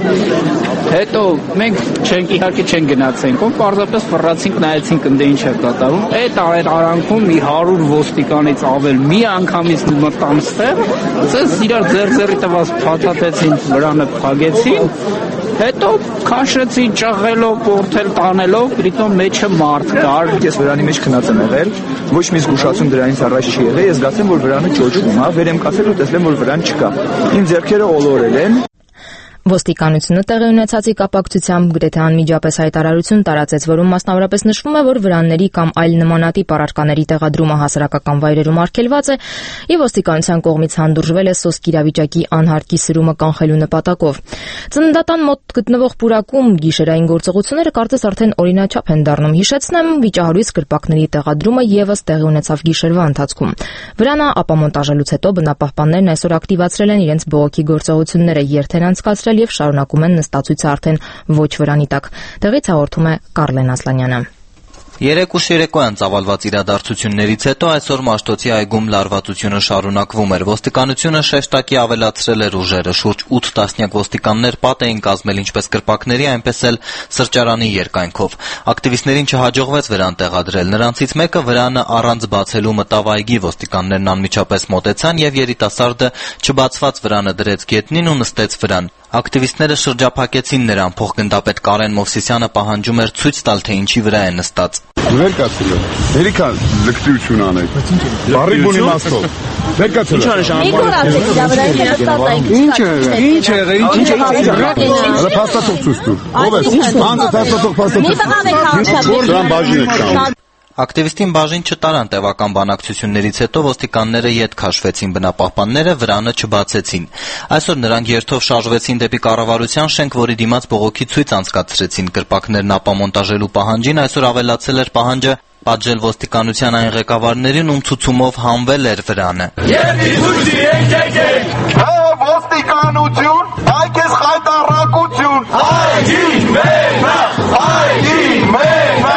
Հետո մենք իհարկե չենք գնացենք, պարզապես ֆռացինք, նայեցինք ընդ ինչ է կատարվում։ Այդ արանքում մի 100 ոստիկանից ավել մի անգամից մտան ստեղ, ցես իրար ձեռի տված փաթաթեցին, վրանը փագեցին։ Հետո քաշեցի ճղելով, պորտել տանելով, պրիտոմ մեջը մարդ կար։ Ես վրանի մեջ քնած եմ եղել, ոչ մի զգուշացում դրանից առաջ չի եղել, ես զգացել որ վրանը ճոճվում է, վեր եմ կացել ու տեսել որ վրան չկա։ Իմ ձեռքերը ոլորել են։ Ոստիկանությունը տեղի ունեցածի կապակցությամբ գրեթե անմիջապես հայտարարություն տարածեց, որում մասնավորապես նշվում է, որ վրանների կամ այլ նմանատիպ առարկաների տեղադրումը հասարակական վայրերում արգելված է եւ ոստիկանության կողմից հանդուրժվել է սոսկ իրավիճակի անհարկի սրումը կանխելու նպատակով։ Ծննդատան մոտ գտնվող պուրակում գիշերային գործողությունները կարծես արդեն օրինաչափ են դառնում։ Հիշեցնեմ, վիճահարույց կրպակների տեղադրումը եւս տեղի ունեցավ գիշերվա ընթացքում։ Վրանը ապամոնտաժելուց հետո բնապահպաններն այսօր ակտիվացրել են իրենց բողոքի գործողությունները, երթեր անցկացրել եւ շարունակում են նստացույցը արդեն ոչ վրանի տակ։ Տեղից հաղորդում է Կարլեն Ասլանյանը։ Երեկ ուշ երեկոյան ծավալված իրադարձություններից հետո այսօր Մաշտոցի այգում լարվածությունը շարունակվում էր։ Ոստիկանությունը շեշտակի ավելացրել էր ուժերը, շուրջ 8 տասնյակ ոստիկաններ պատ էին կազմել ինչպես կրպակների, այնպես էլ սրճարանի երկայնքով։ Ակտիվիստներին չհաջողվեց վրան տեղադրել։ Նրանցից մեկը վրանը առանց բացելու մտավ այգի, ոստիկաններն անմիջապես մոտեցան եւ երիտասարդը չբացված վրանը դրեց գետնին ու նստեց վրան։ Ակտիվիստները շրջափակեցին նրան, փոխգնդապետ Կարեն Մովսիսյանը պահանջում էր ցույց տալ, թե ինչի վրա է նստած։ Վեր կացել է։ Հերիքա լկտիություն անեք։ Բարի բունի մաստով։ Վեր կացել է։ Ակտիվիստին բաժին չտարան տևական բանակցություններից հետո ոստիկանները ետ քաշվեցին, բնապահպանները վրանը չբացեցին։ Այսօր նրանք երթով շարժվեցին դեպի կառավարության շենք, որի դիմաց բողոքի ցույց անցկացրեցին։ Կրպակներն ապամոնտաժելու պահանջին այսօր ավելացել էր պահանջը պատժել ոստիկանության այն ղեկավարներին, ում ցուցումով հանվել էր վրանը։ Ոստիկանություն, այ քեզ խայտառակություն, այգին մենա,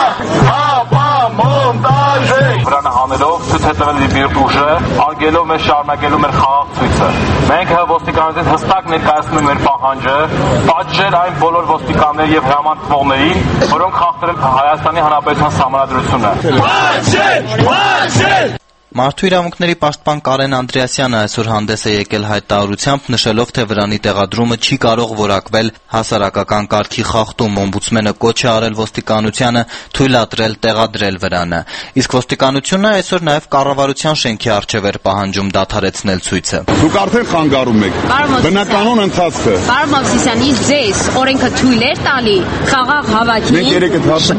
վրանը հանելով ցույց է տվել իր ուժը, արգելով մեր շարունակելու մեր խաղաղ ցույցը։ Մենք ոստիկանությունից հստակ ներկայացնում ենք մեր պահանջը պատժել այն բոլոր ոստիկանների եւ հրամանատվողներին, որոնք խախտել են Հայաստանի Հանրապետության սահմանադրությունը։ Պատժել! Մարդու իրավունքների պաշտպան Կարեն Անդրեասյանը այսօր հանդես է եկել հայտարարությամբ, նշելով, թե վրանի տեղադրումը չի կարող որակվել հասարակական կարգի խախտում։ Օմբուդսմենը կոչ է արել ոստիկանությանը թույլատրել տեղադրել վրանը։ Իսկ ոստիկանությունը այսօր նաև կառավարության շենքի առջև էր պահանջում դադարեցնել ցույցը։ Դուք արդեն խանգարում եք բնականոն ընթացքը։ Պարոն Մովսիսյանի, ձեզ օրենքը թույլ էր տալի խաղաղ հավաքին։ Մենք երեք այդ հարցը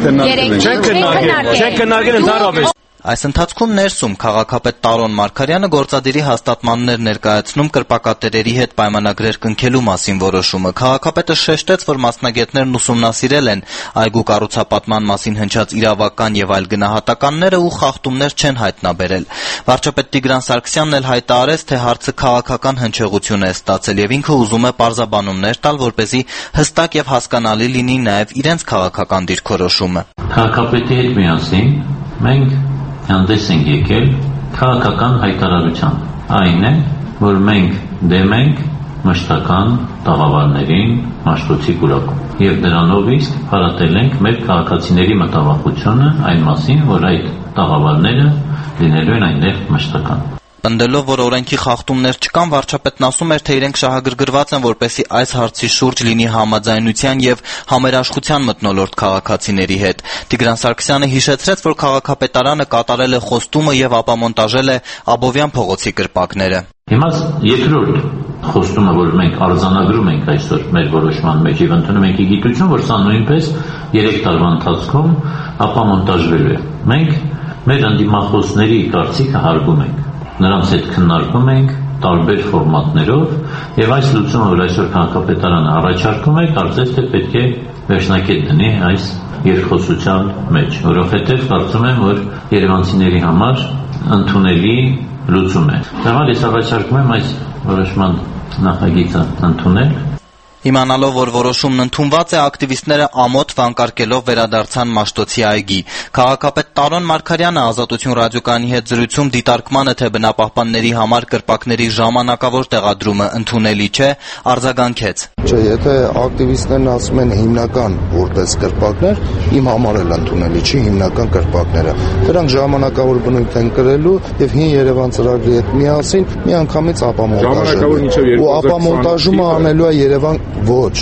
քննարկել ենք։ Այս ընթացքում ներսում քաղաքապետ Տարոն Մարգարյանը գործադիրի հաստատմաններ ներկայացնում կրպակատերերի հետ պայմանագրեր կնքելու մասին որոշումը։ Քաղաքապետը շեշտեց, որ մասնագետներն ուսումնասիրել են այգու կառուցապատման մասին հնչած իրավական եւ այլ գնահատականները ու խախտումներ չեն հայտնաբերել։ Վարչապետ Տիգրան Սարգսյանն էլ հայտարարեց, թե հարցը քաղաքական հնչեղություն է ստացել եւ ինքը ուզում է պարզաբանումներ տալ, որպեսզի հստակ եւ հասկանալի լինի նաեւ իրենց քաղաքական դիրքորոշումը։ Քաղաքապետի հետ միասին մենք հանդես ենք եկել քաղաքական հայտարարությամբ։ Այն է, որ մենք դեմ ենք մշտական տաղավարներին մաշտոցի կուրակում եւ դրանով իսկ հարատել ենք մեր քաղաքացիների մտավախությունը այն մասին, որ այդ տաղավարները լինելու են այնտեղ մշտական։ Պնդելով, որ օրենքի խախտումներ չկան, վարչապետն ասում էր, թե իրենք շահագրգռված են, որպեսզի այս հարցի շուրջ լինի համաձայնության եւ համերաշխության մթնոլորտ քաղաքացիների հետ։ Տիգրան Սարգսյանը հիշեցրեց, որ քաղաքապետարանը կատարել է խոստումը եւ ապամոնտաժել է Աբովյան փողոցի կրպակները։ Հիմա երկրորդ խոստումը, որ մենք արձանագրում ենք այսօր մեր որոշման մեջ եւ ընդունում ենք գիտություն, որ սա նույնպես 3 տարվա ընթացքում ապամոնտաժվելու է։ Մենք մեր ընդդիմախոսների կարծիքը հարգում ենք։ Նրանց հետ քննարկում ենք տարբեր ֆորմատներով եւ այս լուծումը, որ այսօր քաղաքապետարանը առաջարկում է, կարծես թե պետք է վերջնակետ դնի այս երկխոսության մեջ, որովհետեւ կարծում եմ, որ երևանցիների համար ընդունելի լուծում է։ Դրանով ես առաջարկում եմ այս որոշման նախագիծը ընդունել։ Իմանալով, որ որոշումն ընդունված է, ակտիվիստները ամոթ վանկարկելով վերադարձան Մաշտոցի այգի։ Քաղաքապետ Տարոն Մարգարյանը Ազատություն ռադիոկայանի հետ զրույցում դիտարկմանը, թե բնապահպանների համար կրպակների ժամանակավոր տեղադրումը ընդունելի չէ, արձագանքեց։ Չէ, եթե ակտիվիստներն ասում են հիմնական որպես կրպակներ, իմ համար էլ ընդունելի չի հիմնական կրպակները։ Դրանք ժամանակավոր բնույթ են կրելու եւ հին Երևան ծրագրի հետ միասին միանգամից ապամոնտաժ։ Ու ապամոնտաժումը անելու է Երևան ոչ,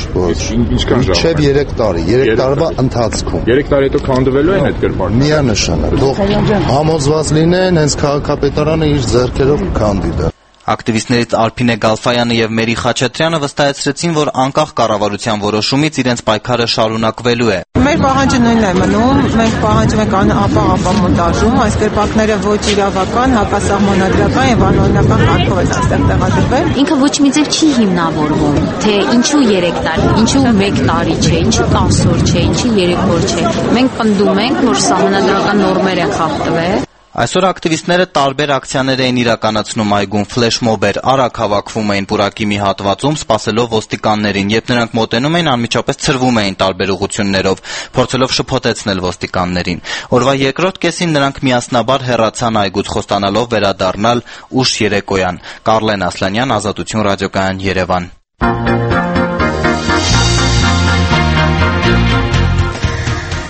մինչև 3 տարի, 3 տարվա ընթացքում։ 3 տարի հետո քանդվելու են այդ կրպակները։ Միանշանակ, թող համոզված լինեն, հենց քաղաքապետարանը իր ձեռքերով քանդի դա։ Ակտիվիստներից Արփինե Գալֆայանը եւ Մերի Խաչատրյանը վստահեցրեցին, որ անկախ կառավարության որոշումից իրենց պայքարը շարունակվելու է։ Մեր պահանջը նույնն է մնում, մենք պահանջում ենք ապամոնտաժում, այս կրպակները ոչ իրավական, հակասահմանադրական եւ անօրինական կարգով են այստեղ տեղադրվել։ Ինքը ոչ մի ձև չի հիմնավորվում, թե ինչու 3 տարի, ինչու 1 տարի չէ, ինչու 10 օր չէ, ինչի 3 օր չէ։ Մենք պնդում ենք, որ սահմանադրական նորմեր են խախտվել։ Այսօր ակտիվիստները տարբեր ակցիաներ էին իրականացնում այգում, ֆլեշմոբ էր, արագ հավաքվում էին պուրակի մի հատվածում, սպասելով ոստիկաններին, երբ նրանք մոտենում էին, անմիջապես ցրվում էին տարբեր ուղղություններով, փորձելով շփոթեցնել ոստիկաններին։ Օրվա երկրորդ կեսին նրանք միասնաբար հեռացան այգուց, խոստանալով վերադառնալ ուշ երեկոյան։ Կարլեն Ասլանյան, Ազատություն ռադիոկայան, Երևան։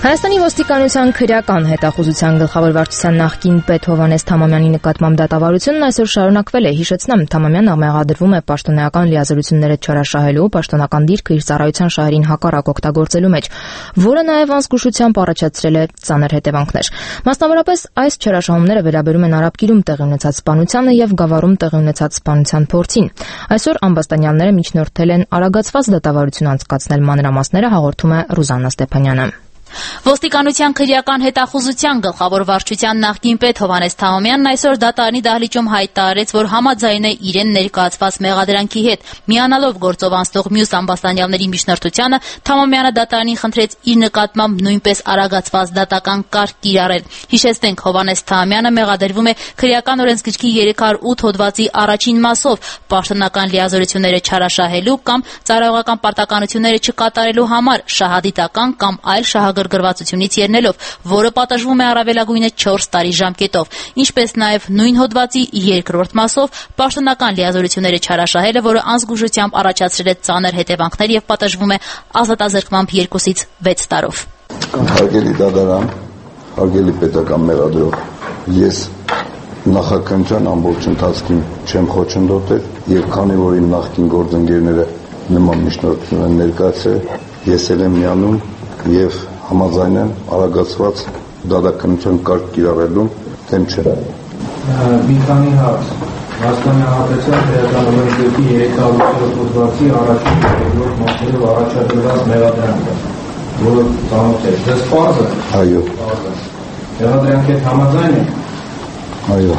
Հայաստանի ոստիկանության քրեական հետախուզության գլխավոր վարչության նախկին պետ Հովհաննես Թամամյանի նկատմամբ դատավարությունն այսօր շարունակվել է։ Հիշեցնեմ, Թամամյանը մեղադրվում է պաշտոնեական լիազորությունները չարաշահելու, պաշտոնական դիրքը իր ծառայության շահերին հակառակ օգտագործելու մեջ, որը նաև անզգուշությամբ առաջացրել է ծանր հետևանքներ։ Մասնավորապես, այս չարաշահումները վերաբերում են Արաբկիրում տեղի ունեցած սպանությանը եւ Գավառում տեղի ունեցած սպանության փորձին։ Այսօր ամբաստանյանները միջնորդել են արագացված դատավարություն անցկացնել, մանրամասները հաղորդում է Ռուզաննա Ստեփանյանը։ Ոստիկանության քրեական հետախուզության գլխավոր վարչության նախկին պետ Հովհաննես Թամամյանն այսօր դատարանի դահլիճում հայտարարեց, որ համաձայն է իրեն ներկայացված մեղադրանքի հետ։ Միանալով գործով անցնող մյուս ամբաստանյալների միջնորդությանը, Թամամյանը դատարանին խնդրեց իր նկատմամբ նույնպես արագացված դատական կարգ կիրառել։ Հիշեցնենք, Հովհաննես Թամամյանը մեղադրվում է քրեական օրենսգրքի 308 հոդվածի առաջին մասով պաշտոնական լիազորությունները չարաշահելու կամ ծառայողական պարտականությունները չկատարելու համար շահադիտական կամ այլ շահագրգռվածությունից ելնելով, որը պատժվում է առավելագույնը 4 տարի ժամկետով, ինչպես նաև նույն հոդվածի 2-րդ մասով պաշտոնական լիազորությունները չարաշահելը, որը անզգուշությամբ առաջացրել է ծանր հետևանքներ եւ պատժվում է ազատազրկմամբ 2-ից 6 տարով։ Հարգելի դատարան, հարգելի պետական մեղադրող, ես նախաքննության ամբողջ ընթացքին չեմ խոչընդոտել եւ քանի որ իմ նախկին գործընկերները նման միջնորդություն են ներկայացրել, ես եմ միանում եւ համաձայն եմ արագացված դատականության կարգ կիրառելուն, դեմ չեմ։ Մի քանի հարց։ Հայաստանի Հանրապետության քրեական օրենսգրքի 308 հոդվածի առաջին եւ երկրորդ մասերով առաջադրված մեղադրանքը, որը ծանոթ է, դες պարզ է։ Այո։ Մեղադրանքի հետ համաձայն եք։ Այո։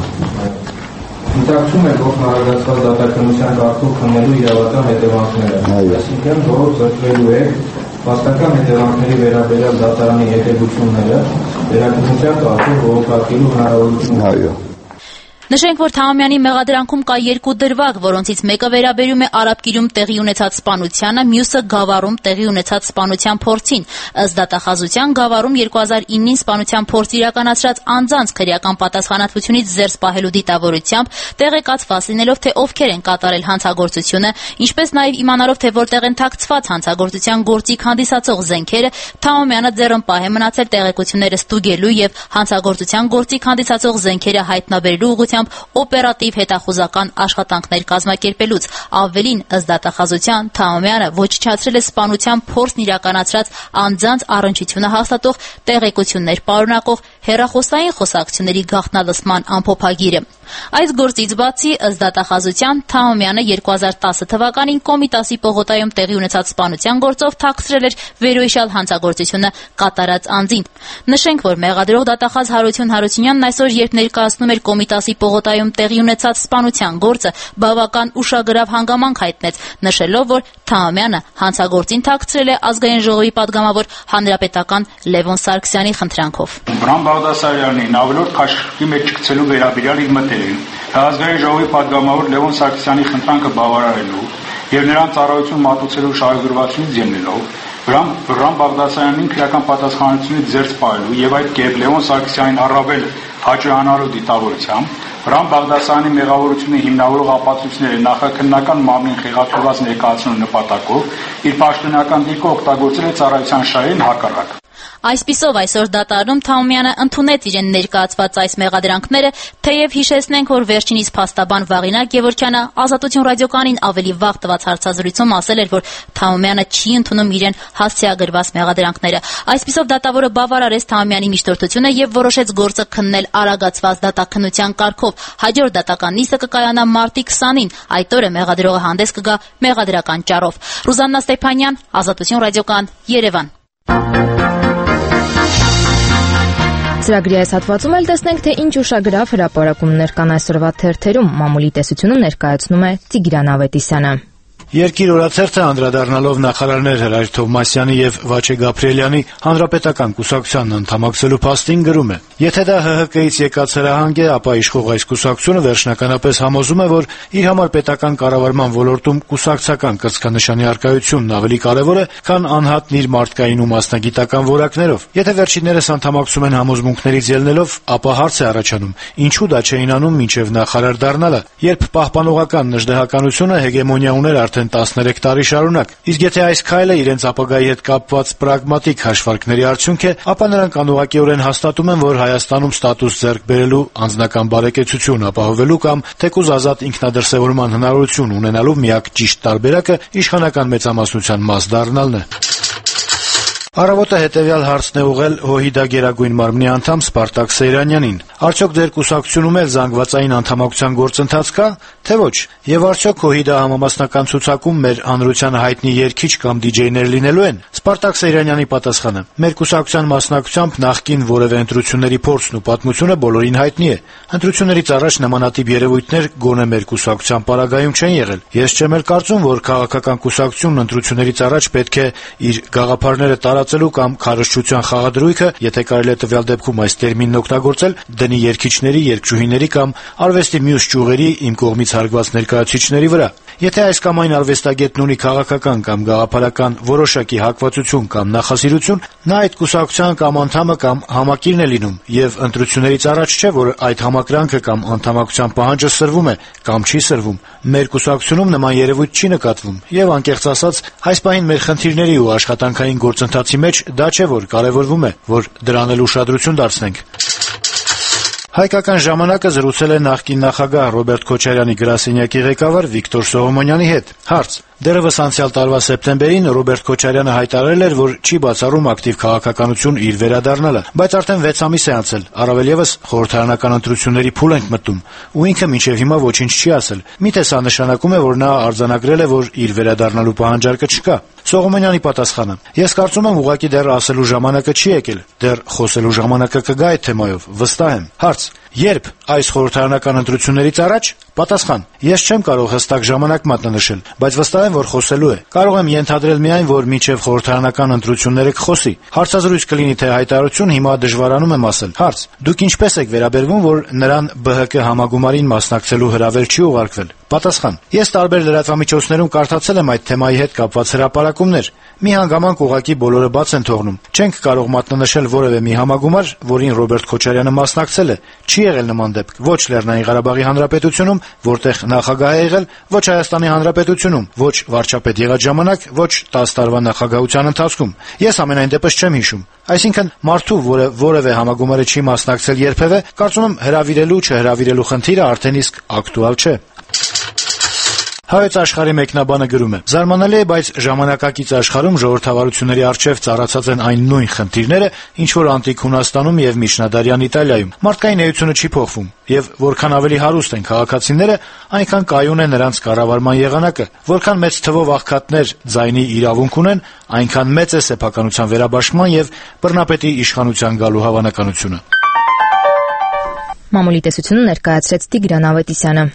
Դիտակցում եք արագացված դատականության կարգով քննելու իրավական հետևանքները։ Այսինքն, որով զրկվելու եք վաստակական հետևանքների վերաբերյալ դատարանի հետևությունները, վերակնության կարգով ողջարկելու հնարավորությունը։ Այո։ Նշենք, որ Թամամյանի մեղադրանքում կա 2 դրվագ, որոնցից մեկը վերաբերում է Արաբկիրում տեղի ունեցած սպանությանը, մյուսը Գավառում տեղի ունեցած սպանության փորձին։ Ըստ դատախազության, Գավառում 2009-ին սպանության փորձ իրականացրած անձանց քրեական պատասխանատվությունից զերծ պահելու դիտավորությամբ տեղեկացված լինելով, թե ովքեր են կատարել հանցագործությունը, ինչպես նաև իմանալով, թե որտեղ են թաքցված հանցագործության գործիք հանդիսացող զենքերը, Թամամյանը ձեռնպահ է մնացել տեղեկությունները ստուգելու եւ հանցագործության գործիք հանդիսացող զենքերը հայտնաբերելու ուղղությամբ օպերատիվ հետախուզական աշխատանքներ կազմակերպելուց։ Ավելին, ըստ դատախազության, Թամամյանը ոչնչացրել է սպանության փորձն իրականացրած անձանց առնչությունը հաստատող տեղեկություններ պարունակող հեռախոսային խոսակցությունների գաղտնալսման ամփոփագիրը։ Այս գործից բացի, ըստ դատախազության, Թամամյանը 2010 թվականին Կոմիտասի պողոտայում տեղի ունեցած սպանության գործով թաքցրել էր վերոհիշյալ հանցագործությունը կատարած անձին։ Նշենք, որ մեղադրող դատախազ Հարություն Հարությունյանն այսօր, երբ ներկայացնում էր Կոմիտասի պողոտայում տեղի ունեցած սպանության գործը, բավական ուշագրավ հանգամանք հայտնեց, նշելով, որ Թամամյանը հանցագործին թաքցրել է Ազգային ժողովի պատգամավոր հանրապետական Լևոն Սարգսյանի խնդրանքով։ Վրան Բաղդասարյանին ավելորդ քաշքի մեջ չգցելու վերաբերյալ իր մտերին Ազգային ժողովի պատգամավոր Լևոն Սարգսյանի խնդրանքը բավարարելու եւ նրան ծառայություն մատուցելու շահագրգռվածությունից ելնելով Վրան Բաղդասարյանին քրեական պատասխանատվությունից զերծ պահելու եւ այդ կերպ Լևոն Սարգսյանին առավել հաջողանալու դիտավորությամբ Վրան Բաղդասարյանի մեղավորությունը հիմնավորող ապացույցները նախաքննական մամլին խեղաթյուրված ներկայացնելու նպատակով իր պաշտոնական դիրքը օգտագործել է ծառայության շահերին հակառակ։ Այսպիսով, այսօր դատարանում Թամամյանը ընդունեց իրեն ներկայացված այս մեղադրանքները, թեև հիշեցնենք, որ վերջինիս փաստաբան Վաղինակ Գևորգյանը Ազատություն ռադիոկայանին ավելի վաղ տված հարցազրույցում ասել էր, որ Թամամյանը չի ընդունում իրեն հասցեագրված մեղադրանքները։ Այսպիսով, դատավորը բավարարեց Թամամյանի միջնորդությունը եւ որոշեց գործը քննել արագացված դատաքննության կարգով։ Հաջորդ դատական նիստը կկայանա մարտի 20-ին։ Այդ օրը մեղադրողը հանդես կգա մեղադրական ճառով։ Ռուզաննա Ստեփանյան, Ազատություն ռադիոկայան, Երևան։ Ծրագրի այս հատվածում էլ տեսնենք, թե ինչ ուշագրավ հրապարակումներ կան այսօրվա թերթերում։ Մամուլի տեսությունը ներկայացնում է Տիգրան Ավետիսյանը։ Երկիր օրաթերթը անդրադառնալով նախարարներ Հրայր Թովմասյանի եւ Վաչե Գաբրիելյանի հանրապետական կուսակցությանն անդամակցելու փաստին գրում է. Եթե դա ՀՀԿ-ից եկած հրահանգ է, ապա իշխող այս կուսակցությունը վերջնականապես համոզում է, որ իր համար պետական կառավարման ոլորտում կուսակցական կրծքանշանի առկայությունն ավելի կարեւոր է, քան անհատն իր մարդկային ու մասնագիտական որակներով։ Եթե վերջիններս անդամակցում են համոզմունքներից ելնելով, ապա հարց է առաջանում. ինչու դա չէին անում մինչեւ նախարար դառնալը, երբ պահպանողական նժդեհականությունը հեգեմոնիա ուներ արդեն կմնացեն 13 տարի շարունակ։ Իսկ եթե այս քայլը իրենց ապագայի հետ կապված պրագմատիկ հաշվարկների արդյունք է, ապա նրանք անուղղակիորեն հաստատում են, որ Հայաստանում ստատուս ձեռք բերելու, անձնական բարեկեցություն ապահովելու կամ թեկուզ ազատ ինքնադրսևորման հնարավորություն ունենալու միակ ճիշտ տարբերակը իշխանական մեծամասնության մաս դառնալն է։ Առավոտը հետևյալ հարցն է ուղղել ՀՅԴ Գերագույն մարմնի անդամ Սպարտակ Սեյրանյանին. արդյոք ձեր կուսակցությունում էլ զանգվածային անդամակցության գործընթաց կա, թե ոչ, եւ արդյոք ՀՅԴ համամասնական ցուցակում մեր հանրության հայտնի երգիչ կամ դիջեյներ լինելու են։ Սպարտակ Սեյրանյանի պատասխանը. մեր կուսակցության մասնակցությամբ նախկին որևէ ընտրությունների փորձն ու պատմությունը բոլորին հայտնի է։ Ընտրություններից առաջ նմանատիպ երևույթներ գոնե մեր կուսակցության պարագայում չեն եղել։ Ես չեմ էլ կարծում, որ քաղաքական կուսակցությունն ընտրություններից առաջ պետք է իր գաղափարները տարածելու կամ քարոզչության խաղադրույքը, եթե կարելի է տվյալ դեպքում այս տերմինն օգտագործել, դնի երգիչների, երգչուհիների կամ արվեստի մյուս ճյուղերի իմ կողմից հարգված ներկայացուցիչների վրա։ Եթե այս կամ այն արվեստագետն ունի քաղաքական կամ գաղափարական որոշակի հակվածություն կամ նախասիրություն, նա այդ կուսակցության կամ անդամը կամ համակիրն է լինում, եւ ընտրություններից առաջ չէ, որ այդ համակրանքը կամ անդամակցության պահանջը սրվում է կամ չի սրվում։ Մեր կուսակցությունում նման երևույթ չի նկատվում, եւ անկեղծ ասած, այս պահին մեր խնդիրների ու աշխատանքային գործընթացի մեջ դա չէ, որ կարևորվում է, որ դրան էլ ուշադրություն դարձնենք։ Հայկական ժամանակը զրուցել է նախկին նախագահ Ռոբերտ Քոչարյանի գրասենյակի ղեկավար Վիկտոր Սողոմոնյանի հետ։ Հարց. դեռևս անցյալ տարվա սեպտեմբերին Ռոբերտ Քոչարյանը հայտարարել էր, որ չի բացառում ակտիվ քաղաքականություն իր վերադառնալը, բայց արդեն 6 ամիս է անցել, առավել եւս խորհրդարանական ընտրությունների փուլ ենք մտնում, ու ինքը մինչեւ հիմա ոչինչ չի ասել։ Միթե սա նշանակում է, որ նա արձանագրել է, որ իր վերադառնալու պահանջարկը չկա։ Սողոմոնյանի պատասխանը. ես կարծում եմ ուղղակի դեռ ասելու ժամանակը չի եկել, դեռ խոսելու ժամանակը կգա այդ թեմայով, վստահ եմ։ Հարց. երբ այս խորհրդարանական ընտրություններից առաջ։ Պատասխան. ես չեմ կարող հստակ ժամանակ մատնանշել, բայց վստահ եմ, որ խոսելու է։ Կարող եմ ենթադրել միայն, որ մինչև խորհրդարանական ընտրությունները կխոսի։ Հարցազրույց կլինի թե հայտարարություն, հիմա դժվարանում եմ ասել։ Հարց. դուք ինչպես եք վերաբերվում, որ նրան ԲՀԿ համագումարին մասնակցելու հրավեր չի ուղարկվել։ Պատասխան. ես տարբեր լրատվամիջոցներում կարդացել եմ այդ թեմայի հետ կապված հրապարակումներ։ Մի հանգամանք ուղղակի բոլորը բաց են թողնում։ Չենք կարող մատնանշել որևէ մի համագումար, որին Ռոբերտ Քոչարյանը մասնակցել է։ Չի եղել նման դեպք ոչ Լեռնային Ղարաբաղի Հանրապետությունում, որտեղ նախագահ է եղել, ոչ Հայաստանի Հանրապետությունում, ոչ վարչապետ եղած ժամանակ, ոչ 10 տարվա նախագահության ընթացքում։ Ես ամենայն դեպս չեմ հիշում։ Այսինքն մարդու, որը որևէ համագումարը չի մասնակցել երբևէ, կարծում եմ հրավիրելու չհրավիրելու խնդիրը արդեն իսկ ակտուալ չէ։ Հայոց աշխարհի մեկնաբանը գրում է. զարմանալի է, բայց ժամանակակից աշխարհում ժողովրդավարությունների առջև ծառացած են այն նույն խնդիրները, ինչ որ անտիկ Հունաստանում եւ միջնադարյան Իտալիայում։ Մարդկային էությունը չի փոխվում, եւ որքան ավելի հարուստ են քաղաքացիները, այնքան կայուն է նրանց կառավարման եղանակը։ Որքան մեծ թվով աղքատներ ձայնի իրավունք ունեն, այնքան մեծ է սեփականության վերաբաշխման եւ բռնապետի իշխանության գալու հավանականությունը։ Մամուլի տեսությունը ներկայացրեց Տիգրան Ավետիսյանը։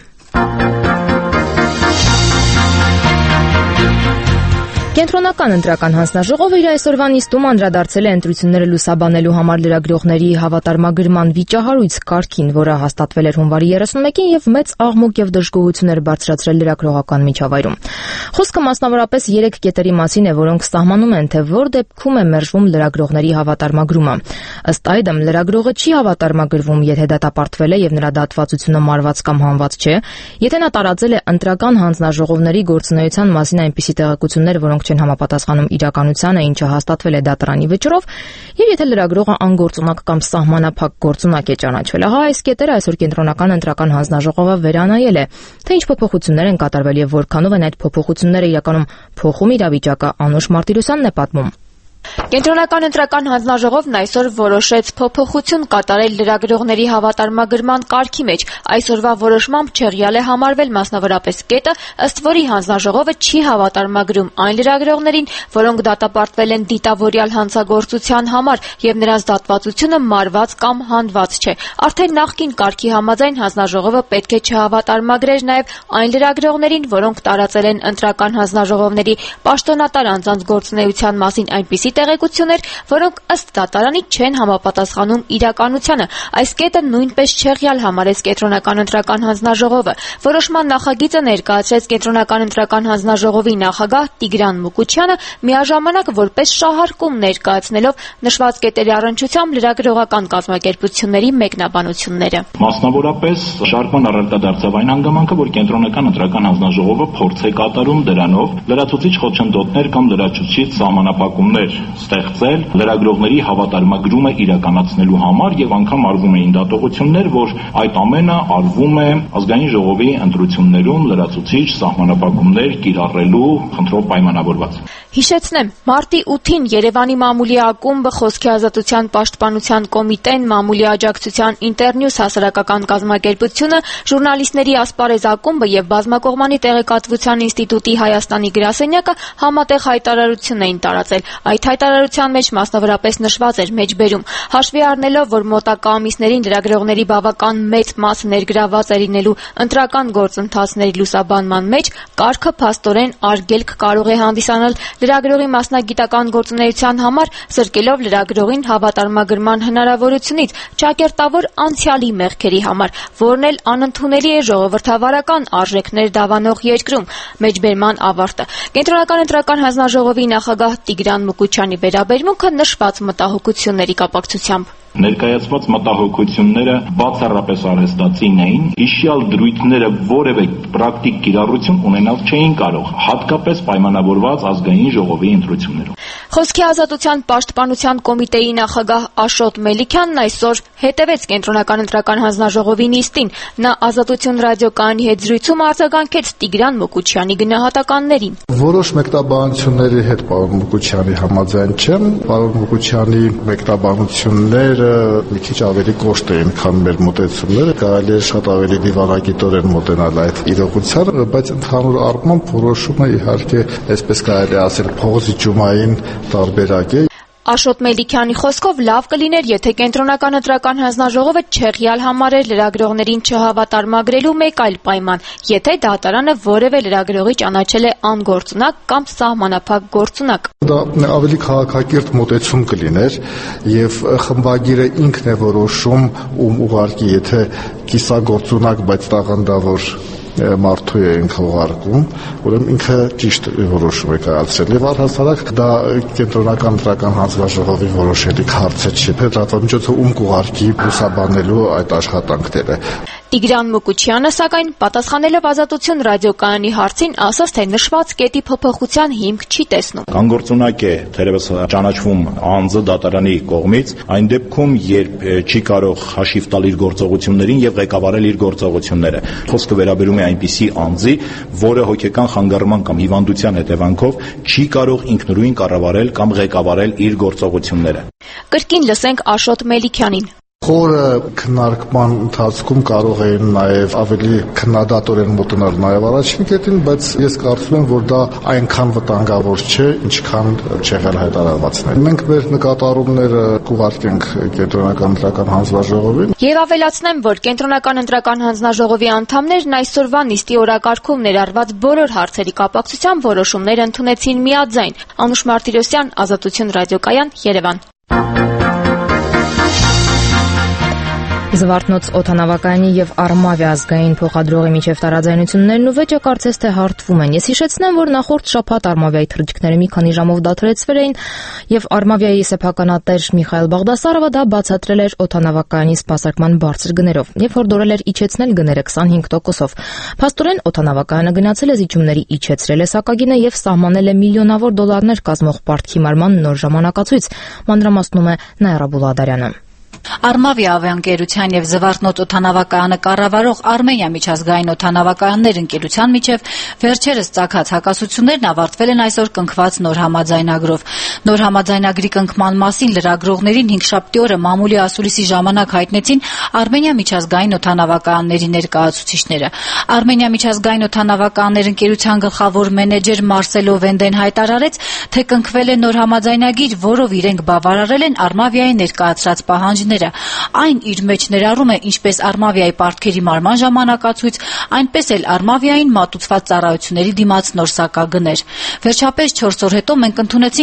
Կենտրոնական ընտրական հանձնաժողովը իր այսօրվա նիստում անդրադարձել է ընտրությունները լուսաբանելու համար լրագրողների հավատարմագրման վիճահարույց կարգին, որը հաստատվել էր հունվարի 31-ին եւ մեծ աղմուկ եւ դժգոհություններ բարձրացրել լրագրողական միջավայրում։ Խոսքը մասնավորապես 3 կետերի մասին է, որոնք սահմանում են, թե որ դեպքում է մերժվում լրագրողների հավատարմագրումը։ Ըստ այդմ լրագրողը չի հավատարմագրվում, եթե դատապարտվել է եւ նրա դատվածությունը մարված կամ հանված չէ, եթե նա տարածել է ընտրական հանձնաժողովների գործունեության մասին այնպիսի տեղեկություններ, որոնք չեն համապատասխանում իրականությանը, ինչը հաստատվել է դատարանի վճռով, եւ եթե լրագրողը անգործունակ կամ սահմանափակ գործունակ է ճանաչվել։ Ահա այս կետերը այսօր կենտրոնական ընտրական հանձնաժողովը վերանայել է, թե ինչ փոփոխություններ են կատարվել եւ որքանով են այդ փոփոխությունները իրականում փոխում իրավիճակը, Անուշ Մարտիրոսյանն է պատմում։ Կենտրոնական ընտրական հանձնաժողովն այսօր որոշեց փոփոխություն կատարել լրագրողների հավատարմագրման կարգի մեջ։ Այսօրվա որոշմամբ չեղյալ է համարվել մասնավորապես կետը, ըստ որի հանձնաժողովը չի հավատարմագրում այն լրագրողներին, որոնք դատապարտվել են դիտավորյալ հանցագործության համար եւ նրանց դատվածությունը մարված կամ հանված չէ։ Արդեն նախկին կարգի համաձայն հանձնաժողովը պետք է չհավատարմագրեր նաեւ այն լրագրողներին, որոնք տարածել են ընտրական հանձնաժողովների պաշտոնատար անձանց գործունեության մասին այնպիսի տեղեկություններ, որոնք ըստ դատարանի չեն համապատասխանում իրականությանը։ Այս կետը նույնպես չեղյալ համարեց Կենտրոնական ընտրական հանձնաժողովը։ Որոշման նախագիծը ներկայացրեց Կենտրոնական ընտրական հանձնաժողովի նախագահ Տիգրան Մուկուչյանը, միաժամանակ որպես շահարկում ներկայացնելով նշված կետերի առնչությամբ լրագրողական կազմակերպությունների մեկնաբանությունները։ Մասնավորապես շարժման առարկադարձավ այն հանգամանքը, որ Կենտրոնական ընտրական հանձնաժողովը փորձ է կատարում դրանով լրացուցիչ խոչընդոտներ կամ լրացուցիչ սահմանափակումներ ստեղծել լրագրողների հավատարմագրումը իրականացնելու համար եւ անգամ արվում էին դատողություններ, որ այդ ամենը արվում է ազգային ժողովի ընտրություններում լրացուցիչ սահմանափակումներ կիրառելու խնդրով պայմանավորված։ Հիշեցնեմ, մարտի 8-ին Երևանի մամուլի ակումբը, Խոսքի ազատության պաշտպանության կոմիտեն, մամուլի աջակցության Ինտերնյուս հասարակական կազմակերպությունը, ժուրնալիստների ասպարեզ ակումբը եւ բազմակողմանի տեղեկատվության ինստիտուտի Հայաստանի գրասենյակը համատեղ հայտարարություն էին տարածել։ Այդ հայտարարության մեջ մասնավորապես նշված էր մեջբերում. հաշվի առնելով, որ մոտակա ամիսներին լրագրողների բավական մեծ մասը ներգրավված է լինելու ընտրական գործընթացների լուսաբանման մեջ, կարգը փաստորեն արգելք կարող է հանդիսանալ լրագրողի մասնագիտական գործունեության համար, զրկելով լրագրողին հավատարմագրման հնարավորությունից ճակերտավոր անցյալի մեղքերի համար, որն էլ անընդունելի է ժողովրդավարական արժեքներ դավանող երկրում։ Մեջբերման ավարտը։ Կենտրոնական ընտրական հանձնաժողովի նախագահ Տիգրան Մուկուչյանի վերաբերմունքը նշված մտահոգությունների կապակցությամբ։ Ներկայացված մտահոգությունները բացառապես արհեստացին էին, հիշյալ դրույթները որևէ պրակտիկ կիրառություն ունենալ չէին կարող, հատկապես պայմանավորված ազգային ժողովի ընտրություններով։ Խոսքի ազատության պաշտպանության կոմիտեի նախագահ Աշոտ Մելիքյանն այսօր հետևեց Կենտրոնական ընտրական հանձնաժողովի նիստին։ Նա Ազատություն ռադիոկայանի հետ զրույցում արձագանքեց Տիգրան Մուկուչյանի գնահատականներին։ Որոշ մեկնաբանությունների հետ պարոն Մուկուչյանի համաձայն չեմ, պարոն Մուկուչյանի մեկնաբանությունները մի քիչ ավելի կոշտ էին, քան մեր մոտեցումները, կարելի է շատ ավելի դիվանագիտորեն մոտենալ այդ իրողությանը, բայց ընդհանուր առմամբ որոշումը իհարկե, այսպես կարելի է ասել, փողզիջումային տարբերակ է։ Աշոտ Մելիքյանի խոսքով լավ կլիներ, եթե Կենտրոնական ընտրական հանձնաժողովը չեղյալ համարեր լրագրողներին չհավատարմագրելու մեկ այլ պայման, եթե դատարանը որևէ լրագրողի ճանաչել է անգործունակ կամ սահմանափակ գործունակ։ Դա ավելի քաղաքակիրթ մոտեցում կլիներ եւ խմբագիրը ինքն է որոշում ում ուղարկի, եթե կիսագործունակ, բայց տաղանդավոր մարդու է ինքը ուղարկում, ուրեմն ինքը ճիշտ որոշում է կայացրել եւ առհասարակ դա Կենտրոնական ընտրական հանձնաժողովի որոշելիք հարց չէ, լրատվամիջոցը ում կուղարկի լուսաբանելու այդ աշխատանքները։ Տիգրան Մուկուչյանը, սակայն, պատասխանելով Ազատություն ռադիոկայանի հարցին, ասաց, թե նշված կետի փոփոխության հիմք չի տեսնում։ Անգործունակ է թերևս ճանաչվում անձը դատարանի կողմից, այն դեպքում, երբ չի կարող հաշիվ տալ իր գործողություններին եւ ղեկավարել իր գործողությունները։ Խոսքը վերաբերում է այնպիսի անձի, որը հոգեկան խանգարման կամ հիվանդության հետևանքով չի կարող ինքնուրույն կառավարել կամ ղեկավարել իր գործողությունները։ Կրկին լսենք Աշոտ Մելիքյանին։ Խորը քննարկման ընթացքում կարող էին նաև ավելի քննադատորեն մոտենալ նաև առաջին կետին, բայց ես կարծում եմ, որ դա այնքան վտանգավոր չէ, ինչքան չեղյալ հայտարարվածն է։ Մենք մեր նկատառումները կուղարկենք Կենտրոնական ընտրական հանձնաժողովին։ Եվ ավելացնեմ, որ Կենտրոնական ընտրական հանձնաժողովի անդամներն այսօրվա նիստի օրակարգում ներառված բոլոր հարցերի կապակցությամբ որոշումներ ընդունեցին միաձայն։ Անուշ Մարտիրոսյան, Ազատություն ռադիոկայան, Երևան։ Զվարթնոց օդանավակայանի եւ Արմավիա ազգային փոխադրողի միջև տարաձայնություններն ու վեճը կարծես թե հարթվում են։ Ես հիշեցնեմ, որ նախորդ շաբաթ Արմավիայի թռիչքները մի քանի ժամով դադարեցվել էին եւ Արմավիայի սեփականատեր Միխայել Բաղդասարովը դա բացատրել էր օդանավակայանի սպասարկման բարձր գներով, երբ որ դորել էր իջեցնել գները 25%-ով։ Փաստորեն օդանավակայանը գնացել է զիջումների իջեցրել է սակագինը եւ սահմանել է միլիոնավոր դոլարներ կազմող պարտքի մարման նոր ժամանակացույց, մանրամասնում է Նաիրա Բուլադարյանը։ Արմավիա ավիաընկերության եւ Զվարթնոց օդանավակայանը կառավարող Արմենիա միջազգային օդանավակայաններ ընկերության միջև վերջերս ծագած հակասություններն ավարտվել են այսօր կնքված նոր համաձայնագրով։ Նոր համաձայնագրի կնքման մասին լրագրողներին հինգշաբթի օրը մամուլի ասուլիսի ժամանակ հայտնեցին Արմենիա միջազգային օդանավակայանների ներկայացուցիչները։ Արմենիա միջազգային օդանավակայաններ ընկերության գլխավոր մենեջեր Մարսելո Վենդեն հայտարարեց, թե կնքվել է նոր համաձայնագիր, որով իրենք բավարարել են Արմավիայի ներկայացրած պահանջները։ Այն իր մեջ ներառում է ինչպես Արմավիայի պարտքերի մարման ժամանակացույց, այնպես էլ Արմավիային մատուցված ծառայությունների դիմաց նոր սակագներ։ Վերջապես 4 օր հետո մենք ընդունեցինք Արմավիայի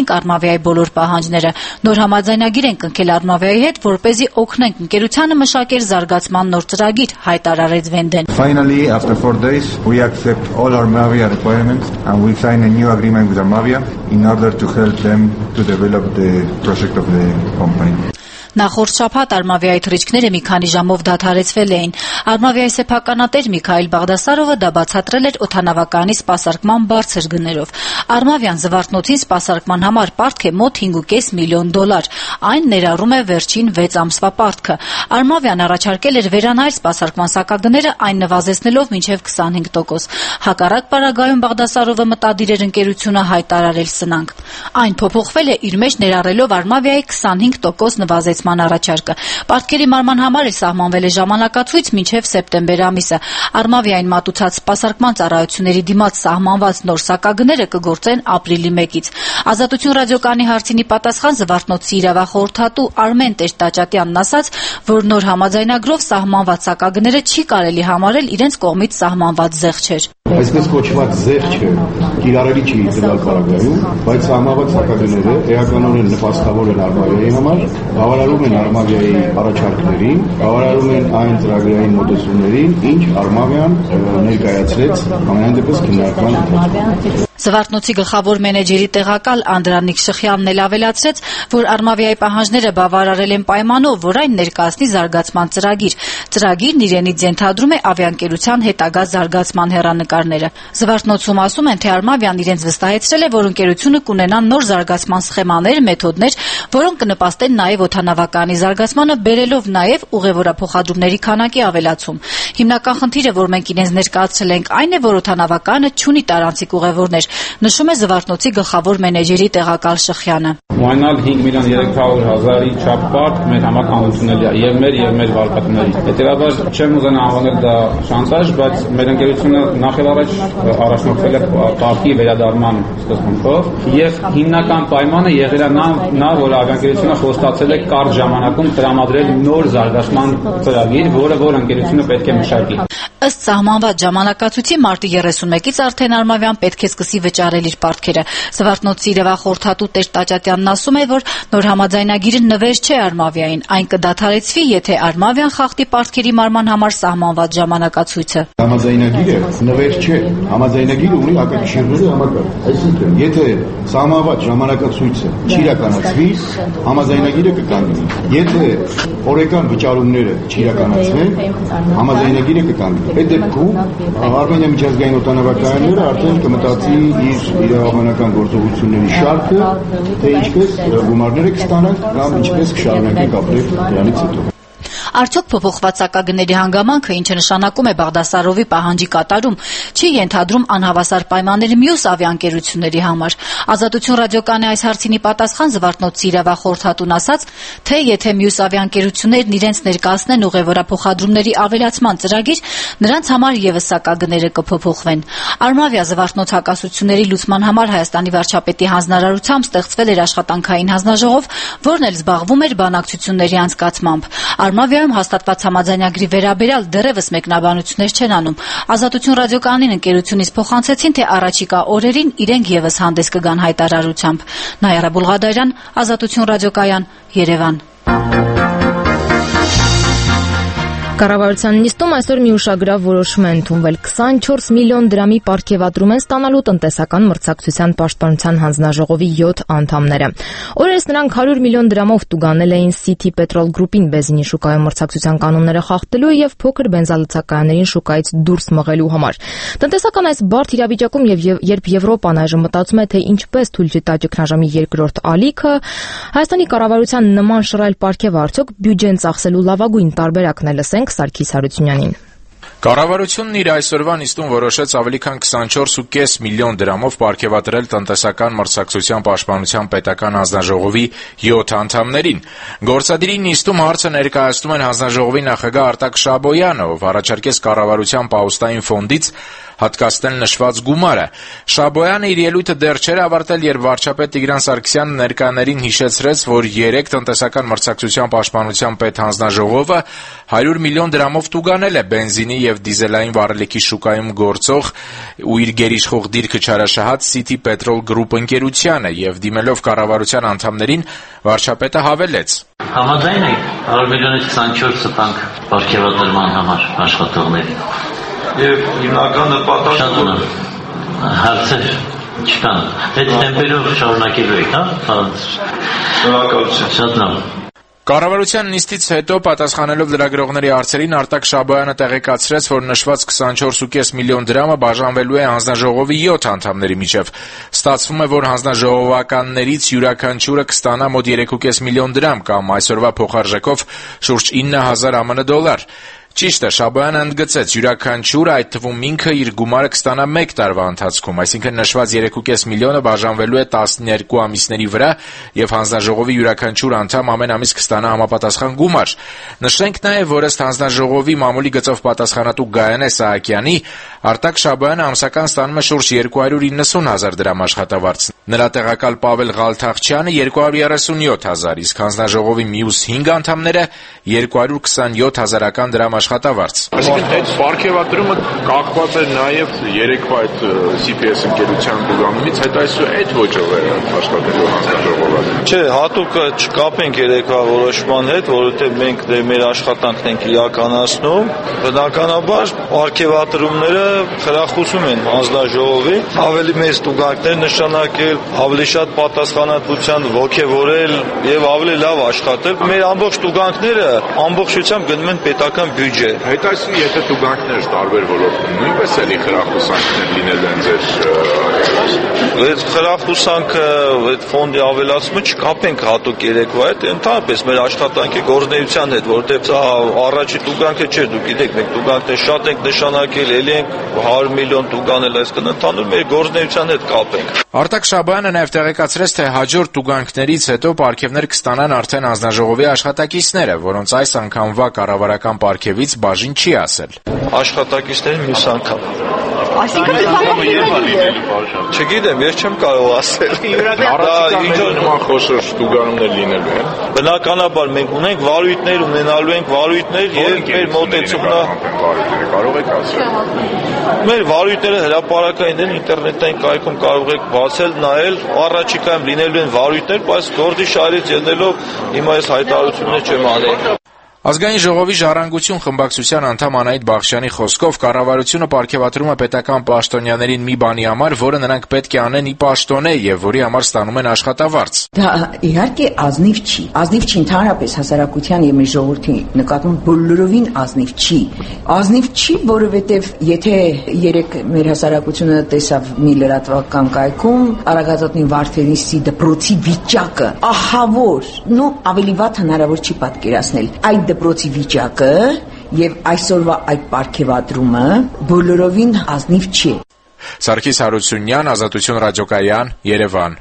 Արմավիայի բոլոր պահանջները։ Նոր համաձայնագիր են կնքել Արմավիայի հետ, որպեսզի օգնենք ընկերությանը մշակել զարգացման նոր ծրագիր, հայտարարեց Վենդեն։ Finally, after 4 days, we accept all Armavia requirements and we sign a new agreement with Armavia in order to help them to develop the project of the company. Նախորդ շաբաթ Արմավիայի թռիչքները մի քանի ժամով դադարեցվել էին։ Արմավիայի սեփականատեր Միքայել Բաղդասարովը դա բացատրել էր օդանավակայանի սպասարկման բարձր գներով։ Արմավիան Զվարթնոցին սպասարկման համար պարտք է մոտ $5.5 միլիոն։ Այն ներառում է վերջին 6 ամսվա պարտքը։ Արմավիան առաջարկել էր վերանայել սպասարկման սակագները, այն նվազեցնելով մինչև 25%։ Հակառակ պարագայում Բաղդասարովը մտադիր էր ընկերությունը հայտարարել սնանկ։ Այն փոփոխվել է իր մեջ ներառելով Արմավիայի 25% նվազեցման առաջարկը։ Պարտքերի մարման համար սահմանվել է ժամանակացույց մինչև սեպտեմբեր ամիսը։ Արմավիային մատուցած սպասարկման ծառայությունների դիմաց սահմանված նոր սակագները կգործեն ապրիլի 1-ից։ Ազատություն ռադիոկայանի հարցինի պատասխան Զվարթնոցի իրավախորհրդատու Արմեն Տեր-Տաճատյանն ասաց, որ նոր համաձայնագրով սահմանված սակագները չի կարելի համարել իրենց կողմից սահմանված զեղչեր։ Այսպես կոչված զեղչը կիրառելի չի դրալ պարագայում, բայց սահմանված սակագները էականորեն նպաստավոր են Արմավիայի համար, բավարարում են Արմավիայի առաջարկներին, բավարարում են այն ծրագրային մոտեցումներին, ինչ Արմավիան ներկայացրեց ամենայն դեպս քննարկման ընթացքում։ Զվարթնոցի գլխավոր մենեջերի տեղակալ Անդրանիկ Շխյանն էլ ավելացրեց, որ Արմավիայի պահանջները բավարարել են պայմանով, որ այն ներկայացնի զարգացման ծրագիր։ Ծրագիրն իրենից ենթադրում է ավիաընկերության հետագա զարգացման հեռանկարները։ Զվարթնոցում ասում են, թե Արմավիան իրենց վստահեցրել է, որ ընկերությունը կունենա նոր զարգացման սխեմաներ, մեթոդներ, որոնք կնպաստեն նաև օդանավակայանի զարգացմանը, բերելով նաև ուղևորափոխադրումների քանակի ավելացում։ Հիմնական խնդիրը, որ մենք իրենց ներկայացրել ենք, այն է, որ օդանավակայանը չունի տարանցիկ ուղևորներ, նշում է Զվարթնոցի գլխավոր մենեջերի տեղակալ Շխյանը։ Ունենալ 5.300.000-ի չափ պարտք մեր համար անընդունելի է եւ մեր վարկատների։ Հետեւաբար չեմ ուզենա անվանել դա շանտաժ, բայց մեր ընկերությունը նախ եւ առաջ առաջնորդվել է պարտքի վերադառման սկզբունքով եւ հիմնական պայմանը եղել է նա որ ավիաընկերությունը խոստացել է կարճ ժամանակում տրամադրել նոր զարգացման ծրագիր, որ ընկերությունը պետք է մշակի։ Ըստ սահմանված ժամանակացույցի մարտի 31-ից արդեն Արմավիան պետք է սկսի վճարել իր պարտքերը։ Զվարթնոցի իրավախորհրդատու Տեր-Տաճատյանն ասում է, որ նոր համաձայնագիրը նվեր չէ Արմավիային, այն կդադարեցվի, եթե Արմավիան խախտի պարտքերի մարման համար սահմանված ժամանակացույցը։ Համաձայնագիրը նվեր չէ, համաձայնագիրը ունի հակակշիռների համակարգ։ Այսինքն, եթե սահմանված ժամանակացույցը չիրականացվի, համաձայնագիրը կկանգնի։ Եթե օրեկան վճարումները չիրականացվեն, համաձայնագիրը կկանգնի։ Այդ դեպքում Արմենիա միջազգային օդանավակայանները արդեն կմտածի իր իրավաբանական գործողությունների շարքը, թե ինչպես գումարները կստանանք կամ ինչպես կշարունակենք ապրել դրանից հետո։ Արդյոք փոփոխված սակագների հանգամանքը, ինչը նշանակում է Բաղդասարովի պահանջի կատարում, չի ենթադրում անհավասար պայմաններ մյուս ավիաընկերությունների համար։ Ազատություն ռադիոկայանի այս հարցինի պատասխան Զվարթնոցի իրավախորհրդատուն ասաց, թե եթե մյուս ավիաընկերություններն իրենց ներկայացնեն ուղևորափոխադրումների ավելացման ծրագիր, նրանց համար եւս սակագները կփոփոխվեն։ Արմավիա Զվարթնոց հակասությունների լուծման համար Հայաստանի վարչապետի հանձնարարությամբ ստեղծվել էր աշխատանքային հանձնաժողով, որն էլ զբաղվում էր բանակցությունների անցկացմամբ։ Արմավիայում հաստատված համաձայնագրի վերաբերյալ դեռևս մեկնաբանություններ չեն անում։ Ազատություն ռադիոկայանին ընկերությունից փոխանցեցին, թե առաջիկա օրերին իրենք եւս հանդես կգան հայտարարությամբ։ Նայարա Բուլղադարյան, Ազատություն ռադիոկայան, Երևան։ Կառավարության նիստում այսօր մի ուշագրավ որոշում է ընդունվել 24 միլիոն դրամի պարգևատրում են ստանալու տնտեսական մրցակցության պաշտպանության հանձնաժողովի 7 անդամները։ Օրերս նրանք 100 միլիոն դրամով տուգանել էին City Petrol Group-ին բենզինի շուկայում մրցակցության կանոնները խախտելու եւ փոքր բենզալցակայաներին շուկայից դուրս մղելու համար։ Տնտեսական այս բարդ իրավիճակում երբ Եվրոպան այժմ մտածում է, թե ինչպես թույլ չտա ճգնաժամի երկրորդ ալիքը, Հայաստանի կառավարության նման շռայլ պարգևը արդյոք բյուջեն ծախսելու լավագույն տարբերակն է, լսենք Սարգիս Հարությունյանին։ Կառավարությունն իր այսօրվա նիստում որոշեց ավելի քան 24.5 միլիոն դրամով պարգևատրել տնտեսական մրցակցության պաշտպանության պետական հանձնաժողովի 7 անդամներին։ Գործադիրի նիստում հարցը ներկայացնում են հանձնաժողովի նախագահ Արտակ Շաբոյանը, ով առաջարկեց կառավարության պահուստային ֆոնդից հատկացնել նշված գումարը։ Շաբոյանը իր ելույթը դեռ չէր ավարտել, երբ վարչապետ Տիգրան Սարգսյանը ներկաներին հիշեցրեց, որ 3 տնտեսական մրցակցության պաշտպանության պետհանձնաժողովը 100 միլիոն դրամով տուգանել է բենզինի եւ դիզելային վառելիքի շուկայում գործող ու իր գերիշխող դիրքը չարաշահած City Petrol Group ընկերությանը եւ դիմելով կառավարության անդամներին վարչապետը հավելեց. Համաձայն եք 100 միլիոնից 24 սպանք պարգևատրման համար աշխատողների։ Եվ հիմնական նպատակը հարցեր չկան։ Այդ տեմպերով շարունակելու եք, հա? Շնորհակալություն։ Շատ լավ։ Կառավարության նիստից հետո պատասխանելով լրագրողների հարցերին Արտակ Շաբոյանը տեղեկացրեց, որ նշված 24.5 միլիոն դրամը բաժանվելու է հանձնաժողովի 7 անդամների միջև։ Ստացվում է, որ հանձնաժողովականներից յուրաքանչյուրը կստանա մոտ 3.5 միլիոն դրամ կամ այսօրվա փոխարժեքով շուրջ 9000 ԱՄՆ դոլար։ Ճիշտ է, Շաբոյանը ընդգծեց, յուրաքանչյուրը, այդ թվում ինքը իր գումարը կստանա 1 տարվա ընթացքում, այսինքն նշված 3.5 միլիոնը բաժանվելու է 12 ամիսների վրա եւ հանձնաժողովի յուրաքանչյուր անդամ ամեն ամիս կստանա համապատասխան գումար։ Նշենք նաեւ, որ ըստ հանձնաժողովի մամուլի գծով պատասխանատու Գայանե Սահակյանի, Արտակ Շաբոյանը ամսական ստանում է շուրջ 290,000 դրամ աշխատավարձ։ Նրա տեղակալ Պավել Ղալթախչյանը 237,000, իսկ հանձնաժողովի մյուս 5 անդամները 227,000 դրամ աշխատավարձ։ Այսինքն այդ պարգևատրումը կախված է նաև երեկվա այդ CPS ընկերության դուրամից, հետ այսօր այդ ոճով է աշխատելու հանձնաժողովը։ Չէ, հատուկ չկապենք երեկվա որոշման հետ, որովհետև մենք մեր աշխատանքն ենք իրականացնում։ Բնականաբար պարգևատրումները խրախուսում են հանձնաժողովին ավելի մեծ տուգանքներ նշանակել, ավելի շատ պատասխանատվության ոգևորել եւ ավելի լավ աշխատել։ Մեր ամբողջ տուգանքները ամբողջությամբ գնում են պետական բյուջե։ Հետ այսօր եթե տուգանքներ տարբեր ոլորտում նույնպես էլի խրախուսանքներ լինելու են ձեր այդ խրախուսանքը այդ ֆոնդի ավելացումը չկապենք հատուկ երեկվա հետ, ընդհանրապես մեր աշխատանքի գործունեության հետ, որովհետև սա առաջի տուգանքը չէ, դուք գիտեք, մենք տուգանքներ շատ ենք նշանակել, ելի ենք 100 միլիոն տուգանել, այսինքն ընդհանուր մեր գործունեության հետ կապենք։ Արտակ Շաբոյանը նաև տեղեկացրեց, թե հաջորդ տուգանքներից հետո պարգևներ կստանան արդեն հանձնաժողովի աշխատակիցները, որոնց այս անգամվա կառավարական պարգևից բաժին չի ասել։ Աշխատակիցներին մյուս անգամ։ Այսինքն չգիտեմ, ես չեմ կարող ասել։ Առաջիկա նման խոշոր տուգանումներ լինելու են։ Բնականաբար մենք ունենք վարույթներ, ունենալու ենք վարույթներ եւ մեր մոտեցումն կարող եք ասել։ Մեր վարույթները հրապարակային են, ինտերնետային կայքում կարող եք բացել, նայել, առաջիկայում լինելու են վարույթներ, բայց գործի շարից ելնելով հիմա այս հայտարարությունները չեմ անել։ Ազգային ժողովի ժառանգություն խմբակցության անդամ Անահիտ Բախշյանի խոսքով կառավարությունը պարգևատրում է պետական պաշտոնյաներին մի բանի համար, որը նրանք պետք է անեն ի պաշտոնե եւ որի համար ստանում են աշխատավարձ։ Դա իհարկե ազնիվ չի։ Ազնիվ չի ընդհանրապես հասարակության եւ մեր ժողովրդի նկատմամբ բոլորովին ազնիվ չի։ Ազնիվ չի, որովհետեւ եթե երեք մեր հասարակությունը տեսավ մի լրատվական կայքում Արագածոտնի Վարդենիսի դպրոցի վիճակը, ահավոր, ավելի վատ հնարավոր չի պատկերացնել։ Այդ դպրոցի վիճակը եւ այսօրվա այդ պարգևատրումը բոլորովին ազնիվ չի։ Սարգիս Հարությունյան, Ազատություն ռադիոկայան, Երևան։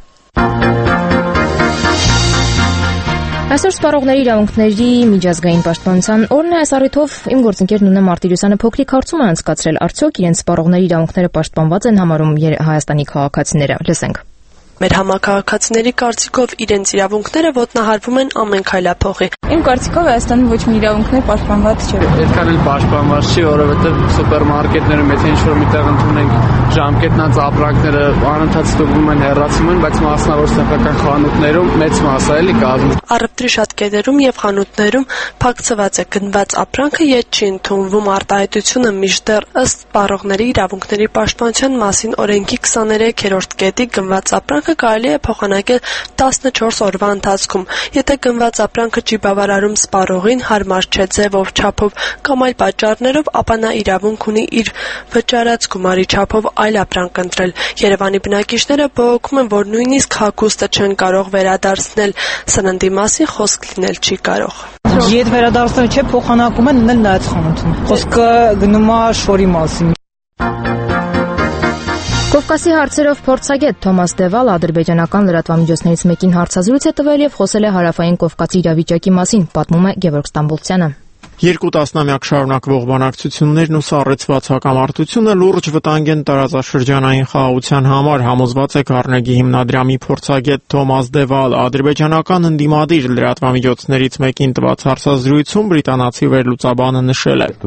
Այսօր Սպառողների իրավունքների միջազգային պաշտպանության օրն է, այս առիթով իմ գործընկեր Նունե Մարտիրոսյանը փոքրիկ հարցում է անցկացրել, արդյոք իրենց սպառողների իրավունքները պաշտպանված են համարում Հայաստանի քաղաքացիները։ Լսենք։ Մեր համակարգացիների կարծիքով իրենց իրավունքները ոտնահարվում են ամեն քայլափոխի։ Իմ կարծիքով Հայաստանում ոչ մի իրավունքներ պաշտպանված չէ։ Այդքան էլ պաշտպանված չի, որովհետև սուպերմարկետներում եթե ինչ-որ միտեղ ընդունենք ժամկետնած ապրանքները անընդհատ ստուգվում են, հեռացում են, բայց մասնավոր սեփական խանութներում մեծ մասը էլի կազմում։ Առևտրի շատ կետերում եւ խանութներում փակցված է գնված ապրանքը ետ չի ընդունվում արտահայտությունը միշտեռ ըստ սպառողների իրավունքների պաշտպանության մասին օրենքի 23-րդ կետի գնված ապրանքը կարելի է փոխանակել 14 օրվա ընթացքում։ Եթե գնված ապրանքը չի բավարարում սպառողին, հարմար չէ ձևով, չափով կամ այլ պատճառներով, ապա նա իրավունք ունի իր վճարած գումարի չափով այլ ապրանք ընտրել։ Երևանի բնակիչները բողոքում են, որ նույնիսկ հագուստը չեն կարող վերադարձնել։ Սննդի մասին խոսք լինել չի կարող։ Ետ վերադարձնել չէ, փոխանակում են ունել նայած խանութում։ Խոսքը գնում է շորի մասին։ Կովկասի հարցերով փորձագետ Թոմաս Դևալ ադրբեջանական լրատվամիջոցներից մեկին հարցազրույց է տվել եւ խոսել է հարավային Կովկասի իրավիճակի մասին, պատմում է Գևորգ Ստամբոլցյանը։ Երկու տասնամյակ շարունակվող բանակցություններն ու սառեցված հակամարտությունը լուրջ վտանգ են տարածաշրջանային խաղաղության համար, համոզված է Քարնեգի հիմնադրամի փորձագետ Թոմաս Դևալ։ Ադրբեջանական ընդդիմադիր լրատվամիջոցներից մեկին տված հարցազրույցում բրիտանացի վերլուծաբանը նշել է.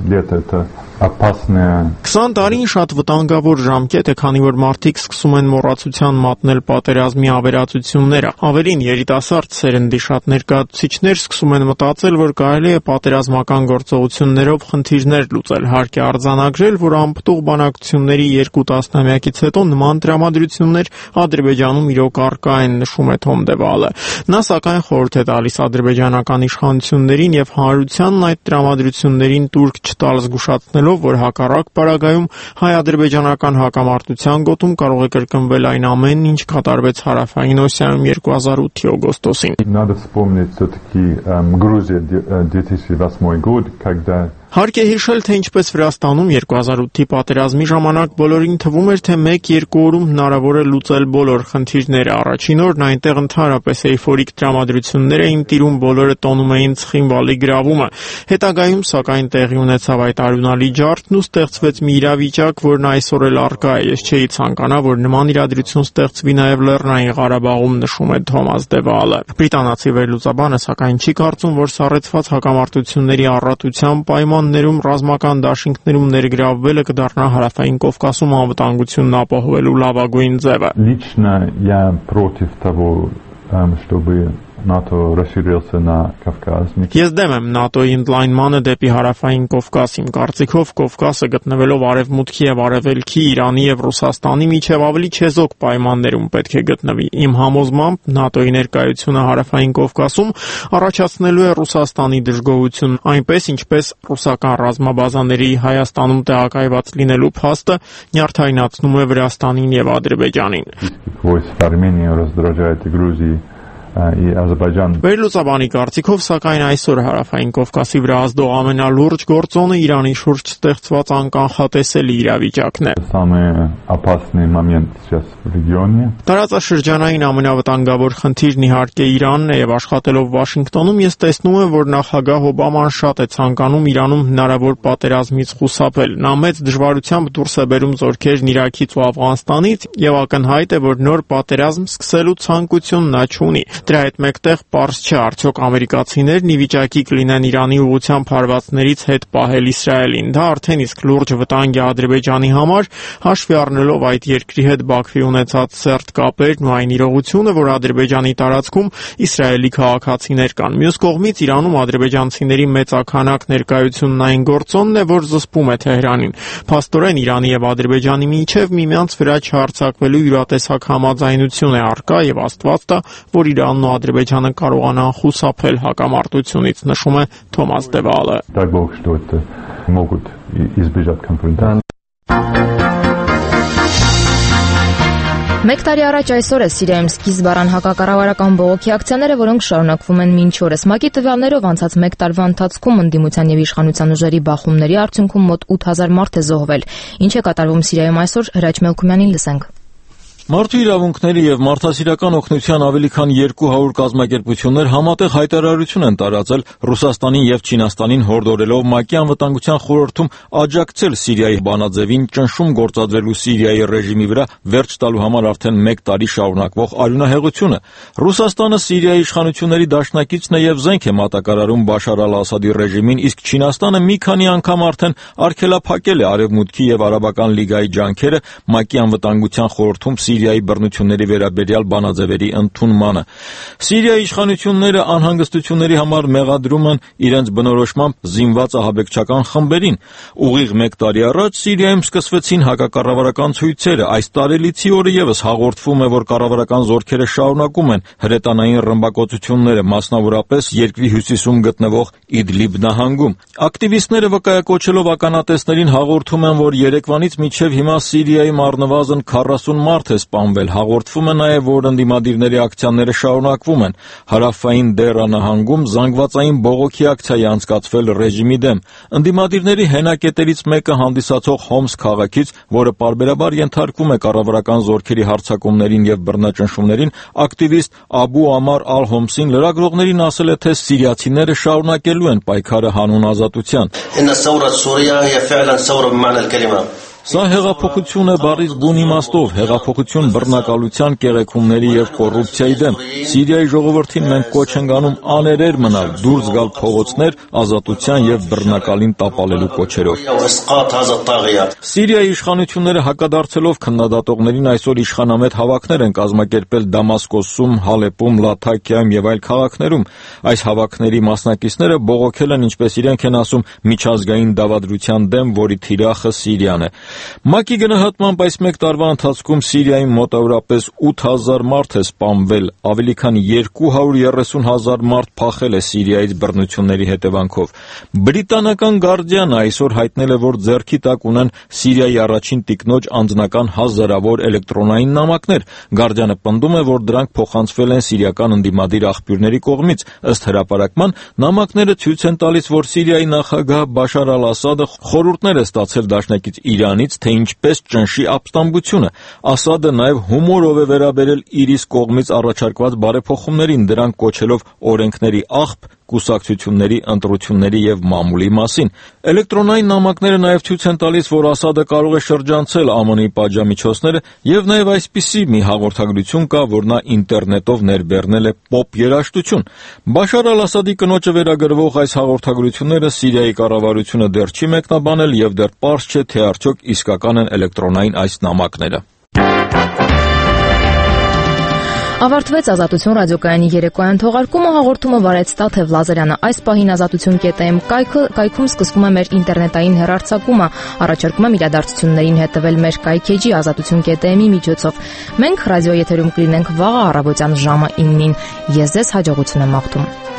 20 տարին շատ վտանգավոր ժամկետ է, քանի որ մարդիկ սկսում են մոռացության մատնել պատերազմի ավերածությունները։ Ավելին, երիտասարդ սերնդի շատ ներկայացուցիչներ սկսում են մտածել, որ կարելի է պատերազմական գործողություններով խնդիրներ լուծել։ Հարկ է արձանագրել, որ անպտուղ բանակցությունների 2 տասնամյակից հետո նման տրամադրություններ Ադրբեջանում իրոք առկա են, նշում է Թոմ Դևալը։ Նա սակայն խորհուրդ է տալիս ադրբեջանական իշխանություններին եւ հանրությանն այդ տրամադրություններին տուրք չտալ, զգուշացնելով, որ հակառակ պարագայում հայ-ադրբեջանական հակամարտության գոտում կարող է կրկնվել այն ամենն, ինչ կատարվեց Հարավային Օսիայում 2008 օգոստոսին։ Надо вспомнить все-таки Грузия 2008 год, когда Հարկ է հիշել, թե ինչպես Վրաստանում 2008-ի պատերազմի ժամանակ բոլորին թվում էր, թե 1-2 օրում հնարավոր է լուծել բոլոր խնդիրները։ Առաջին օրն այնտեղ ընդհանրապես էյֆորիկ տրամադրություններ էին տիրում, բոլորը տոնում էին Ցխինվալի գրավումը։ Հետագայում, սակայն, տեղի ունեցավ այդ արյունալի ջարդն ու ստեղծվեց մի իրավիճակ, որն այսօր էլ առկա է։ Ես չէի ցանկանա, որ նման իրադրություն ստեղծվի նաև Լեռնային Ղարաբաղում, նշում է Թոմաս Դևալը։ Բրիտանացի վերլուծաբանը սակայն չի կարծում, որ սառեցված հակամարտությունների առատության պայմաններում ռազմական դաշինքներում ներգրավվելը կդառնա Հարավային Կովկասում անվտանգությունն ապահովելու լավագույն ձևը։ Лично я против того, чтобы НАТО расширился на Кавказ. Ես դեմ եմ ՆԱՏՕ-ի ընդլայնմանը դեպի Հարավային Կովկաս։ Իմ կարծիքով Կովկասը գտնվելով արևմուտքի եւ արևելքի, Իրանի եւ Ռուսաստանի միջև ավելի չեզոք պայմաններում պետք է գտնվի։ Իմ համոզմամբ ՆԱՏՕ-ի ներկայությունը Հարավային Կովկասում առաջացնելու է Ռուսաստանի դժգոհություն, այնպես ինչպես ռուսական ռազմաբազաների Հայաստանում տեղակայված լինելու փաստը նյարդայնացնում է Վրաստանին եւ Ադրբեջանին։ Войск Армении раздражает и Грузии. Վերլուծաբանի կարծիքով, սակայն այսօր Հարավային Կովկասի վրա ազդող ամենալուրջ գործոնը Իրանի շուրջ ստեղծված անկանխատեսելի իրավիճակն է։ Տարածաշրջանային ամենավտանգավոր խնդիրն իհարկե Իրանն է եւ աշխատելով Վաշինգտոնում ես տեսնում եմ, որ նախագահ Օբաման շատ է ցանկանում Իրանում հնարավոր պատերազմից խուսափել։ Նա մեծ դժվարությամբ դուրս է բերում զորքերն Իրաքից ու Աֆղանստանից եւ ակնհայտ է, որ նոր պատերազմ սկսելու ցանկություն նա չունի։ Դրա հետ մեկտեղ պարզ չէ, արդյոք ամերիկացիներն ի վիճակի կլինեն Իրանի ուղղությամբ հարվածներից հետ պահել Իսրայելին։ Դա արդեն իսկ լուրջ վտանգ է Ադրբեջանի համար, հաշվի առնելով այդ երկրի հետ Բաքվի ունեցած սերտ կապերն ու այն իրողությունը, որ Ադրբեջանի տարածքում Իսրայելի քաղաքացիներ կան։ Մյուս կողմից Իրանում ադրբեջանցիների մեծաքանակ ներկայությունն այն գործոնն է, որ զսպում է Թեհրանին։ Փաստորեն Իրանի եւ Ադրբեջանի միջև միմյանց վրա չհարձակվելու յուրատեսակ համաձայնություն է առկա եւ Աստված տա, որ Իրանն ու Ադրբեջանը կարողանան խուսափել հակամարտությունից, նշում է Թոմաս Դևալը։ Дай Бог, что это могут избежать конфронтации. Մեկ տարի առաջ այսօր է Սիրիայում սկիզբ առան հակակառավարական բողոքի ակցիաները, որոնք շարունակվում են մինչ օրս։ ՄԱԿ-ի տվյալներով անցած մեկ տարվա ընթացքում ընդդիմության եւ իշխանության ուժերի բախումների արդյունքում մոտ 8000 մարդ է զոհվել։ Ինչ է կատարվում Սիրիայում այսօր, Հրաչ Մելքումյանին լսենք։ Մարդու իրավունքների եւ մարդասիրական օգնության ավելի քան 200 կազմակերպություններ համատեղ հայտարարություն են տարածել Ռուսաստանին եւ Չինաստանին հորդորելով ՄԱԿ-ի անվտանգության խորհրդում աջակցել Սիրիայի բանաձևին ճնշում գործադրելու Սիրիայի ռեժիմի վրա վերջ տալու համար արդեն 1 տարի շարունակվող արյունահեղությունը։ Ռուսաստանը Սիրիայի իշխանությունների դաշնակիցն է եւ զենք է մատակարարում Բաշար al-Ասադի ռեժիմին, իսկ Չինաստանը մի քանի անգամ արդեն արգելափակել է Արևմուտքի եւ Արաբական լիգայի ջանքերը ՄԱԿ-ի անվտանգության խորհրդում Սիրիայի բռնությունների վերաբերյալ բանաձևերի ընդունմանը։ Սիրիայի իշխանությունները անհանգստությունների համար մեղադրում են իրենց բնորոշմամբ զինված ահաբեկչական խմբերին։ Ուղիղ 1 տարի առաջ Սիրիայում սկսվեցին հակակառավարական ցույցերը։ Այս տարելիցի օրը եւս հաղորդվում է, որ կառավարական զորքերը շարունակում են հրետանային ռմբակոծությունները, մասնավորապես երկրի հյուսիսում գտնվող Իդլիբ նահանգում։ Ակտիվիստները վկայակոչելով ականատեսներին հաղորդում են, որ երեկվանից մինչև հիմա Սիրիայում առնվազն 40 մարդ է սպանվել։ Հաղորդվում է նաև, որ ընդդիմադիրների ակցիաները շարունակվում են։ Հարավային Դերա նահանգում զանգվածային բողոքի ակցիա է անցկացվել ռեժիմի դեմ։ Ընդդիմադիրների հենակետերից մեկը հանդիսացող Հոմս քաղաքից, որը պարբերաբար ենթարկվում է կառավարական զորքերի հարձակումներին եւ բռնաճնշումներին, ակտիվիստ Աբու Ամար Ալ-Հոմսին լրագրողներին ասել է, թե սիրիացիները շարունակելու են պայքարը հանուն ազատության։ Սա հեղափոխություն է բառից բուն իմաստով, հեղափոխություն բռնակալության, կեղեքումների եւ կոռուպցիայի դեմ։ Սիրիայի ժողովրդին մենք կոչ ենք անում աներեր մնալ, դուրս գալ փողոցներ ազատության եւ բռնակալին տապալելու կոչերով։ Սիրիայի իշխանությունները հակադարձելով քննադատողներին այսօր իշխանամետ հավաքներ են կազմակերպել Դամասկոսում, Հալեպում, Լաթաքիայում եւ այլ քաղաքներում։ Այս հավաքների մասնակիցները բողոքել են, ինչպես իրենք են ասում, միջազգային դավադրության դեմ, որի թիրախը Սիրիան է։ ՄԱԿ-ի գնահատմամբ այս մեկ տարվա ընթացքում Սիրիայում մոտավորապես 8000 մարդ է սպանվել, ավելի քան 230,000 մարդ փախել է Սիրիայից բռնությունների հետևանքով։ Բրիտանական Guardian-ը այսօր հայտնել է, որ ձեռքի տակ ունեն Սիրիայի առաջին տիկնոջ անձնական հազարավոր էլեկտրոնային նամակներ։ Guardian-ը պնդում է, որ դրանք փոխանցվել են սիրիական ընդդիմադիր աղբյուրների կողմից։ Ըստ հրապարակման, նամակները ցույց են տալիս, որ Սիրիայի նախագահ Բաշար Ալ-Ասադը խորհուրդներ է ստացել դաշնակից Իրանից, թե ինչպես ճնշի ապստամբությունը։ Ասադը նաև հումորով է վերաբերել իր իսկ կողմից առաջարկված բարեփոխումներին, դրանք կոչելով օրենքների աղբ, կուսակցությունների ընտրությունների եւ մամուլի մասին։ Էլեկտրոնային նամակները նաև ցույց են տալիս, որ Ասադը կարող է շրջանցել ԱՄՆ-ի պատժամիջոցները եւ նաև այսպիսի մի հաղորդագրություն կա, որ նա ինտերնետով ներբեռնել է պոպ երաժշտություն։ Բաշար Ալ-Ասադի կնոջը վերագրվող այս հաղորդագրությունները Սիրիայի կառավարությունը դեռ չի մեկնաբանել եւ դեռ պարզ չէ, թե արդյոք իսկական են էլեկտրոնային այս նամակները։ Ավարտվեց Ազատություն ռադիոկայանի երեկոյան թողարկումը, հաղորդումը վարեց Տաթև Լազարյանը։ Այս պահին azatutun.am կայքում սկսվում է մեր ինտերնետային հեռարձակումը։ Առաջարկում եմ իրադարձություններին հետևել մեր կայքեջի azatutun.am-ի միջոցով։ Մենք ռադիոյեթերում կլինենք վաղը առավոտյան ժամը 9-ին։ Ես ձեզ հաջողություն եմ մաղթում։